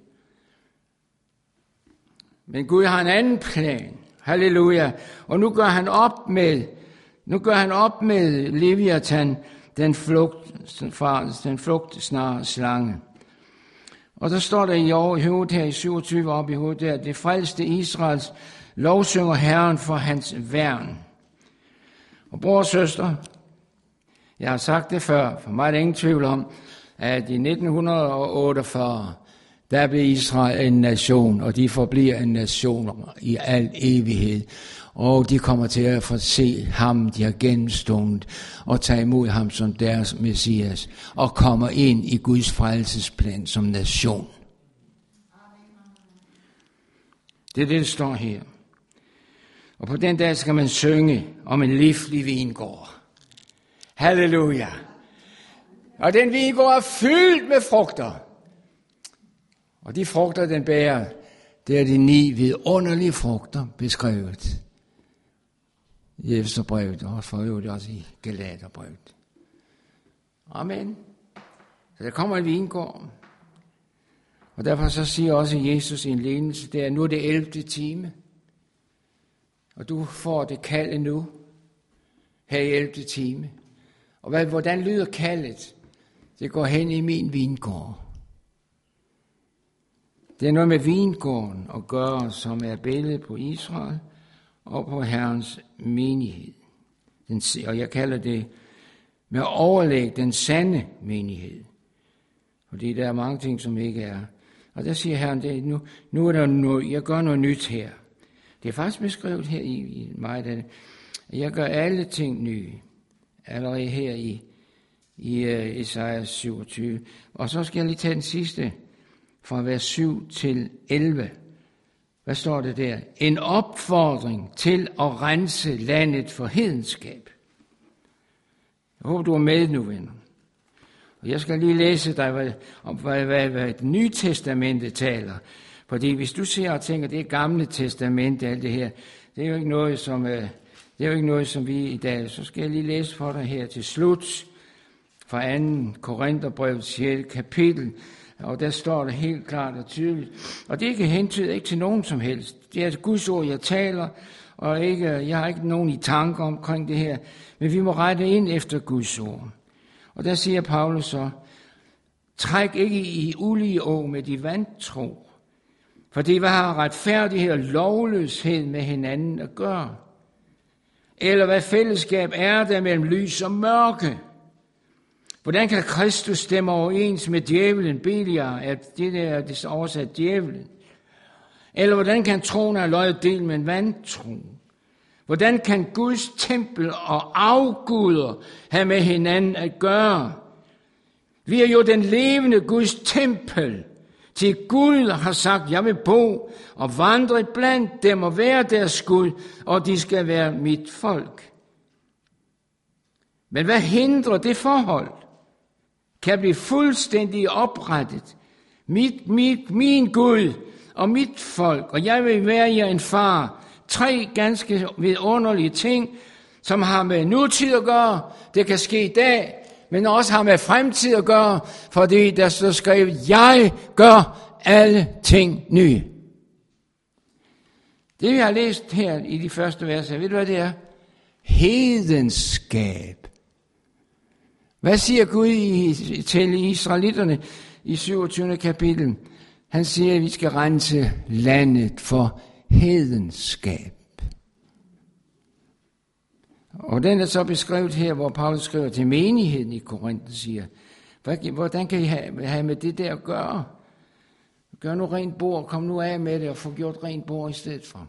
Men Gud har en anden plan. Halleluja. Og nu gør han op med Leviathan, den flugtsnare slange. Og der står der i hovedet her i 27 op i hovedet der, det frelste Israels lovsynger Herren for hans værn. Og bror og søster, jeg har sagt det før, for mig er der ingen tvivl om, at i 1948, Der blev Israel en nation, og de forbliver en nation i al evighed. Og de kommer til at få se ham, de har gennemstået, og tage imod ham som deres Messias, og kommer ind i Guds frelsesplan som nation. Det er det, der står her. Og på den dag skal man synge om en livlig vingård. Halleluja! Og den vingård er fyldt med frugter. Og de frugter, den bærer, det er de 9 vidunderlige frugter beskrevet i Efeserbrevet, og for øvrigt også i Galaterbrevet. Amen. Så der kommer en vingård. Og derfor så siger også Jesus i en lignelse, det er nu det 11. time. Og du får det kald nu, her i 11. time. Og hvordan lyder kaldet? Det går hen i min vingård. Det er noget med vingården at gøre, som er billedet på Israel og på Herrens menighed. Og jeg kalder det med overlæg den sande menighed. Fordi der er mange ting, som ikke er. Og der siger Herren, det, nu er der noget, jeg gør noget nyt her. Det er faktisk beskrevet her i meget af det. Jeg gør alle ting nye. Allerede her i Esajas 27. Og så skal jeg lige tage den sidste, fra vers 7 til 11. Hvad står det der? En opfordring til at rense landet for hedenskab. Jeg håber, du er med nu, venner. Og jeg skal lige læse dig, hvad det nye testamente taler. Fordi hvis du ser og tænker, det er gamle testamente, alt det her, det er jo ikke noget, som vi i dag. Så skal jeg lige læse for dig her til slut, fra 2. Korintherbrev 6. kapitel, og der står det helt klart og tydeligt. Og det ikke hentyder ikke til nogen som helst. Det er Guds ord, jeg taler, og jeg har ikke nogen i tanker omkring det her, men vi må rette ind efter Guds ord. Og der siger Paulus så, træk ikke i ulige å med de vantro, for det har retfærdighed og lovløshed med hinanden at gøre. Eller hvad fællesskab er der mellem lys og mørke? Hvordan kan Kristus stemme overens med djævelen, Beliar, at det der er oversat djævelen? Eller hvordan kan troen have løjet del med en vantro? Hvordan kan Guds tempel og afguder have med hinanden at gøre? Vi er jo den levende Guds tempel. Til Gud har sagt, jeg vil bo og vandre blandt dem og være deres Gud, og de skal være mit folk. Men hvad hindrer det forhold? Kan blive fuldstændig oprettet. Min Gud og mit folk, og jeg vil være jer en far. 3 ganske vidunderlige ting, som har med nutid at gøre. Det kan ske i dag, men også har med fremtid at gøre, fordi der står skrevet, jeg gør alle ting nye. Det vi har læst her i de første verser, ved du hvad det er? Hedenskab. Hvad siger Gud til israelitterne i 27. kapitel? Han siger, at vi skal rense landet for hedenskab. Og den er så beskrevet her, hvor Paulus skriver til menigheden i Korinthen, siger, hvordan kan I have med det der at gøre? Gør nu rent bord, kom nu af med det og få gjort rent bord i stedet for.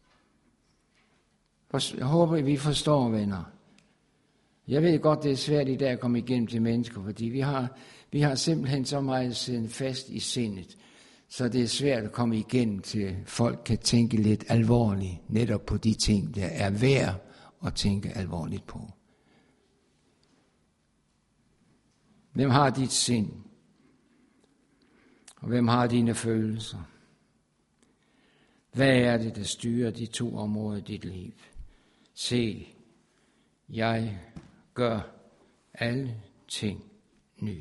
Jeg håber, vi forstår, venner. Jeg ved godt, det er svært i dag at komme igennem til mennesker, fordi vi har simpelthen så meget siddende fast i sindet, så det er svært at komme igennem til folk kan tænke lidt alvorligt, netop på de ting, der er værd at tænke alvorligt på. Hvem har dit sind? Og hvem har dine følelser? Hvad er det, der styrer de 2 områder i dit liv? Se, jeg gør alle ting nye.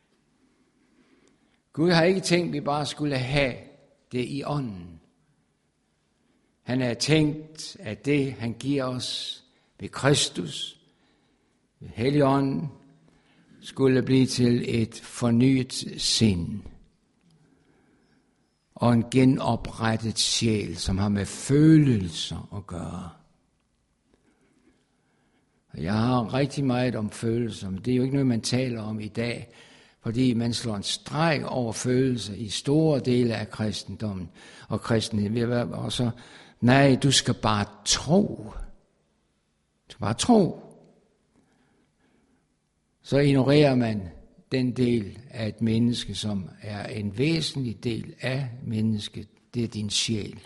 Gud har ikke tænkt, at vi bare skulle have det i ånden. Han har tænkt, at det, han giver os ved Kristus, ved Helligånden, skulle blive til et fornyet sind og en genoprettet sjæl, som har med følelser at gøre. Jeg har rigtig meget om følelser, men det er jo ikke noget, man taler om i dag, Fordi man slår en streg over følelser i store dele af kristendommen og kristenheden. Og så, nej, du skal bare tro. Du skal bare tro. Så ignorerer man den del af et menneske, som er en væsentlig del af mennesket. Det er din sjæl.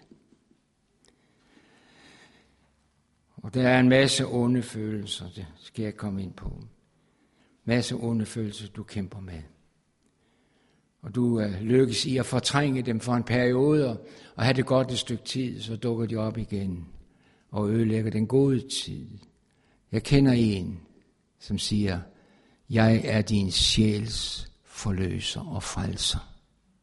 Og der er en masse onde følelser, det skal jeg komme ind på. Masse onde følelser, du kæmper med. Og du lykkes i at fortrænge dem for en periode, og have det godt et stykke tid, så dukker de op igen og ødelægger den gode tid. Jeg kender en, som siger, jeg er din sjæls forløser og frelser.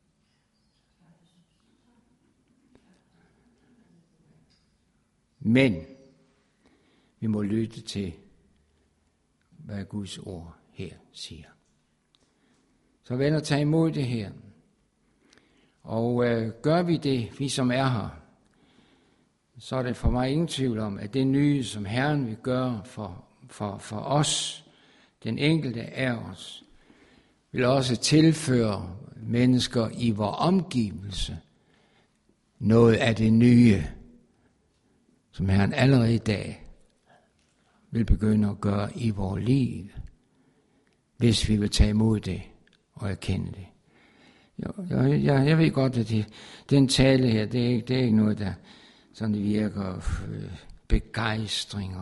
Men vi må lytte til, hvad Guds ord her siger. Så venner, tag imod det her. Og gør vi det, vi som er her, så er det for mig ingen tvivl om, at det nye, som Herren vil gøre for os, den enkelte af os, vil også tilføre mennesker i vores omgivelse noget af det nye, som Herren allerede i dag vil begynde at gøre i vores liv, hvis vi vil tage imod det og erkende det. Jeg ved godt, at den tale her, det er ikke noget, der sådan det virker begejstring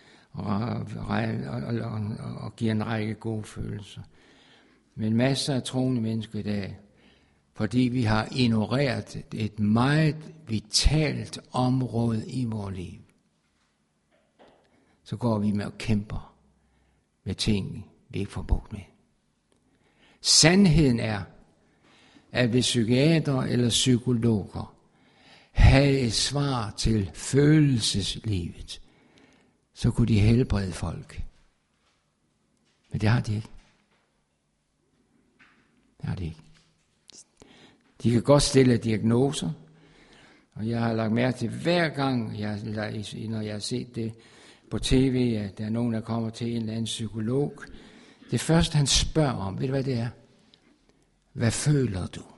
og giver en række gode følelser. Men masser af troende mennesker i dag, fordi vi har ignoreret et meget vitalt område i vores liv, så går vi med og kæmper med ting, vi ikke får bugt med. Sandheden er, at hvis psykiater eller psykologer havde et svar til følelseslivet, så kunne de helbrede folk. Men det har de ikke. Det har de ikke. De kan godt stille diagnoser, og jeg har lagt mærke til hver gang, når jeg har set det på tv, at der er nogen, der kommer til en eller anden psykolog. Det første, han spørger om, ved du hvad det er? Hvad føler du?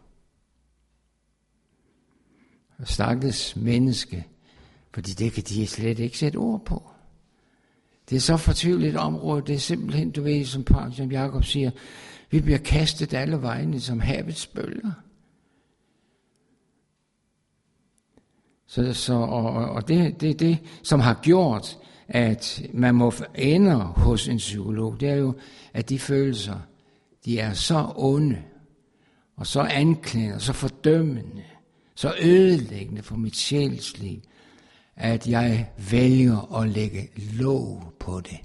Og stakkels menneske, fordi det kan de slet ikke sætte ord på. Det er så fortvivlet et område, det er simpelthen, du ved, som Jakob siger, vi bliver kastet alle vegne som havets bølger. Og det er det, som har gjort, at man må ende hos en psykolog, det er jo, at de følelser, de er så onde, og så anklagende, og så fordømmende, så ødelæggende for mit sjælsliv, at jeg vælger at lægge låg på det,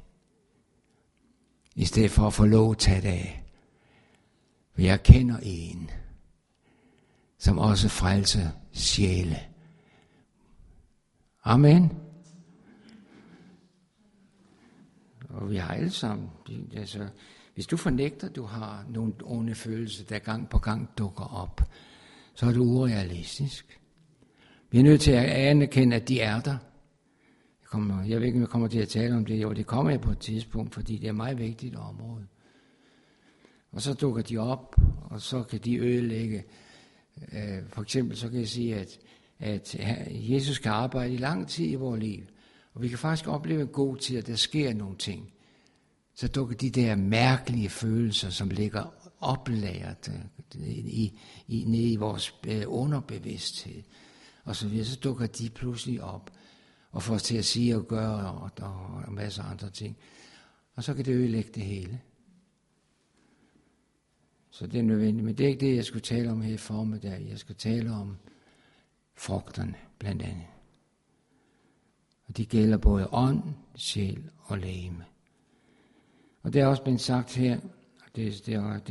i stedet for at få lov at tage det af. For jeg kender en, som også frelser sjæle. Amen. Og vi har alle sammen, altså, hvis du fornægter, du har nogle onde følelser, der gang på gang dukker op, så er du urealistisk. Vi er nødt til at anerkende, at de er der. Jeg ved ikke, om jeg kommer til at tale om det. Jo, det kommer jeg på et tidspunkt, fordi det er et meget vigtigt område. Og så dukker de op, og så kan de ødelægge. For eksempel så kan jeg sige, at Jesus kan arbejde i lang tid i vores liv. Og vi kan faktisk opleve en god tid, at der sker nogle ting. Så dukker de der mærkelige følelser, som ligger oplagret nede i vores underbevidsthed. Og så videre, så dukker de pludselig op og får os til at sige og gøre og masser af andre ting. Og så kan det ødelægge det hele. Så det er nødvendigt. Men det er ikke det, jeg skulle tale om her i formiddag. Jeg skal tale om frugterne, blandt andet. Og de gælder både ånd, sjæl og legeme. Og det er også blevet sagt her, det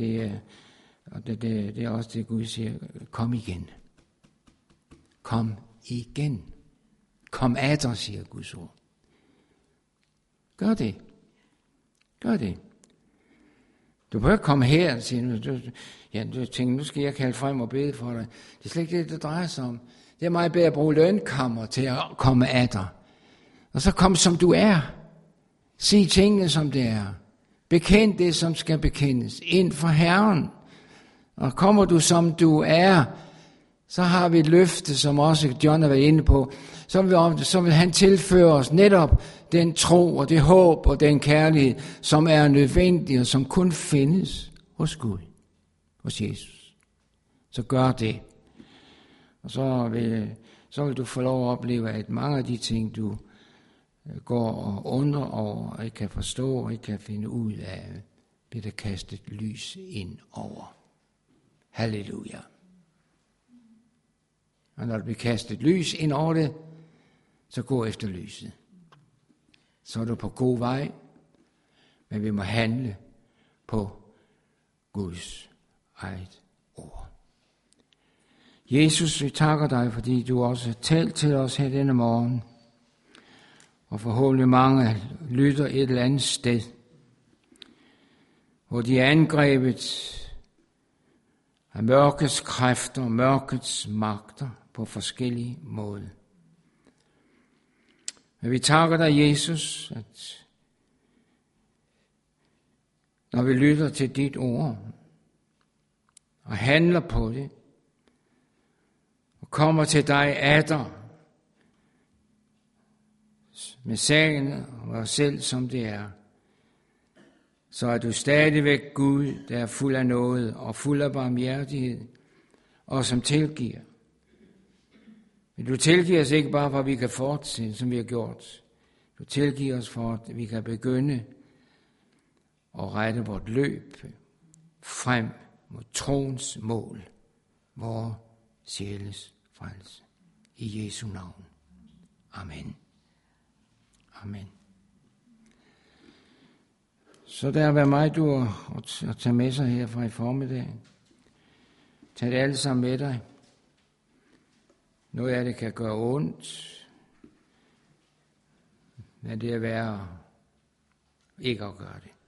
er også det, Gud siger, kom igen. Kom igen. Kom atter, siger Guds ord. Gør det. Gør det. Du behøver ikke komme her og sige, du tænker, nu skal jeg kalde frem og bede for dig. Det er slet ikke det drejer sig om. Det er meget bedre at bruge lønkammer til at komme atter. Og så kom som du er. Sig tingene som det er. Bekend det, som skal bekendes. Ind for Herren. Og kommer du, som du er, så har vi et løfte, som også John har været inde på. Så vil han tilføre os netop den tro og det håb og den kærlighed, som er nødvendig og som kun findes hos Gud, hos Jesus. Så gør det. Og så vil du få lov at opleve, at mange af de ting, du går og undrer over, og ikke kan forstå og ikke kan finde ud af, bliver der kastet lys ind over. Halleluja. Og når der bliver kastet lys ind over det, så gå efter lyset. Så er du på god vej, men vi må handle på Guds eget ord. Jesus, vi takker dig, fordi du også har talt til os her denne morgen, og forhåbentlig mange lytter et eller andet sted, hvor de er angrebet af mørkets kræfter, mørkets magter på forskellige måder. Men vi takker dig, Jesus, at når vi lytter til dit ord og handler på det, og kommer til dig atter med sagen og os selv, som det er, så er du stadigvæk Gud, der er fuld af nåde og fuld af barmhjertighed, og som tilgiver. Men du tilgiver os ikke bare, for at vi kan fortsætte, som vi har gjort. Du tilgiver os for, at vi kan begynde at rette vort løb frem mod troens mål, vor sjæles frelse. I Jesu navn. Amen. Amen. Så der vil mig du at tage med sig her fra i formiddag. Tag det alle sammen med dig. Noget af det kan gøre ondt, men det er værre ikke at gøre det.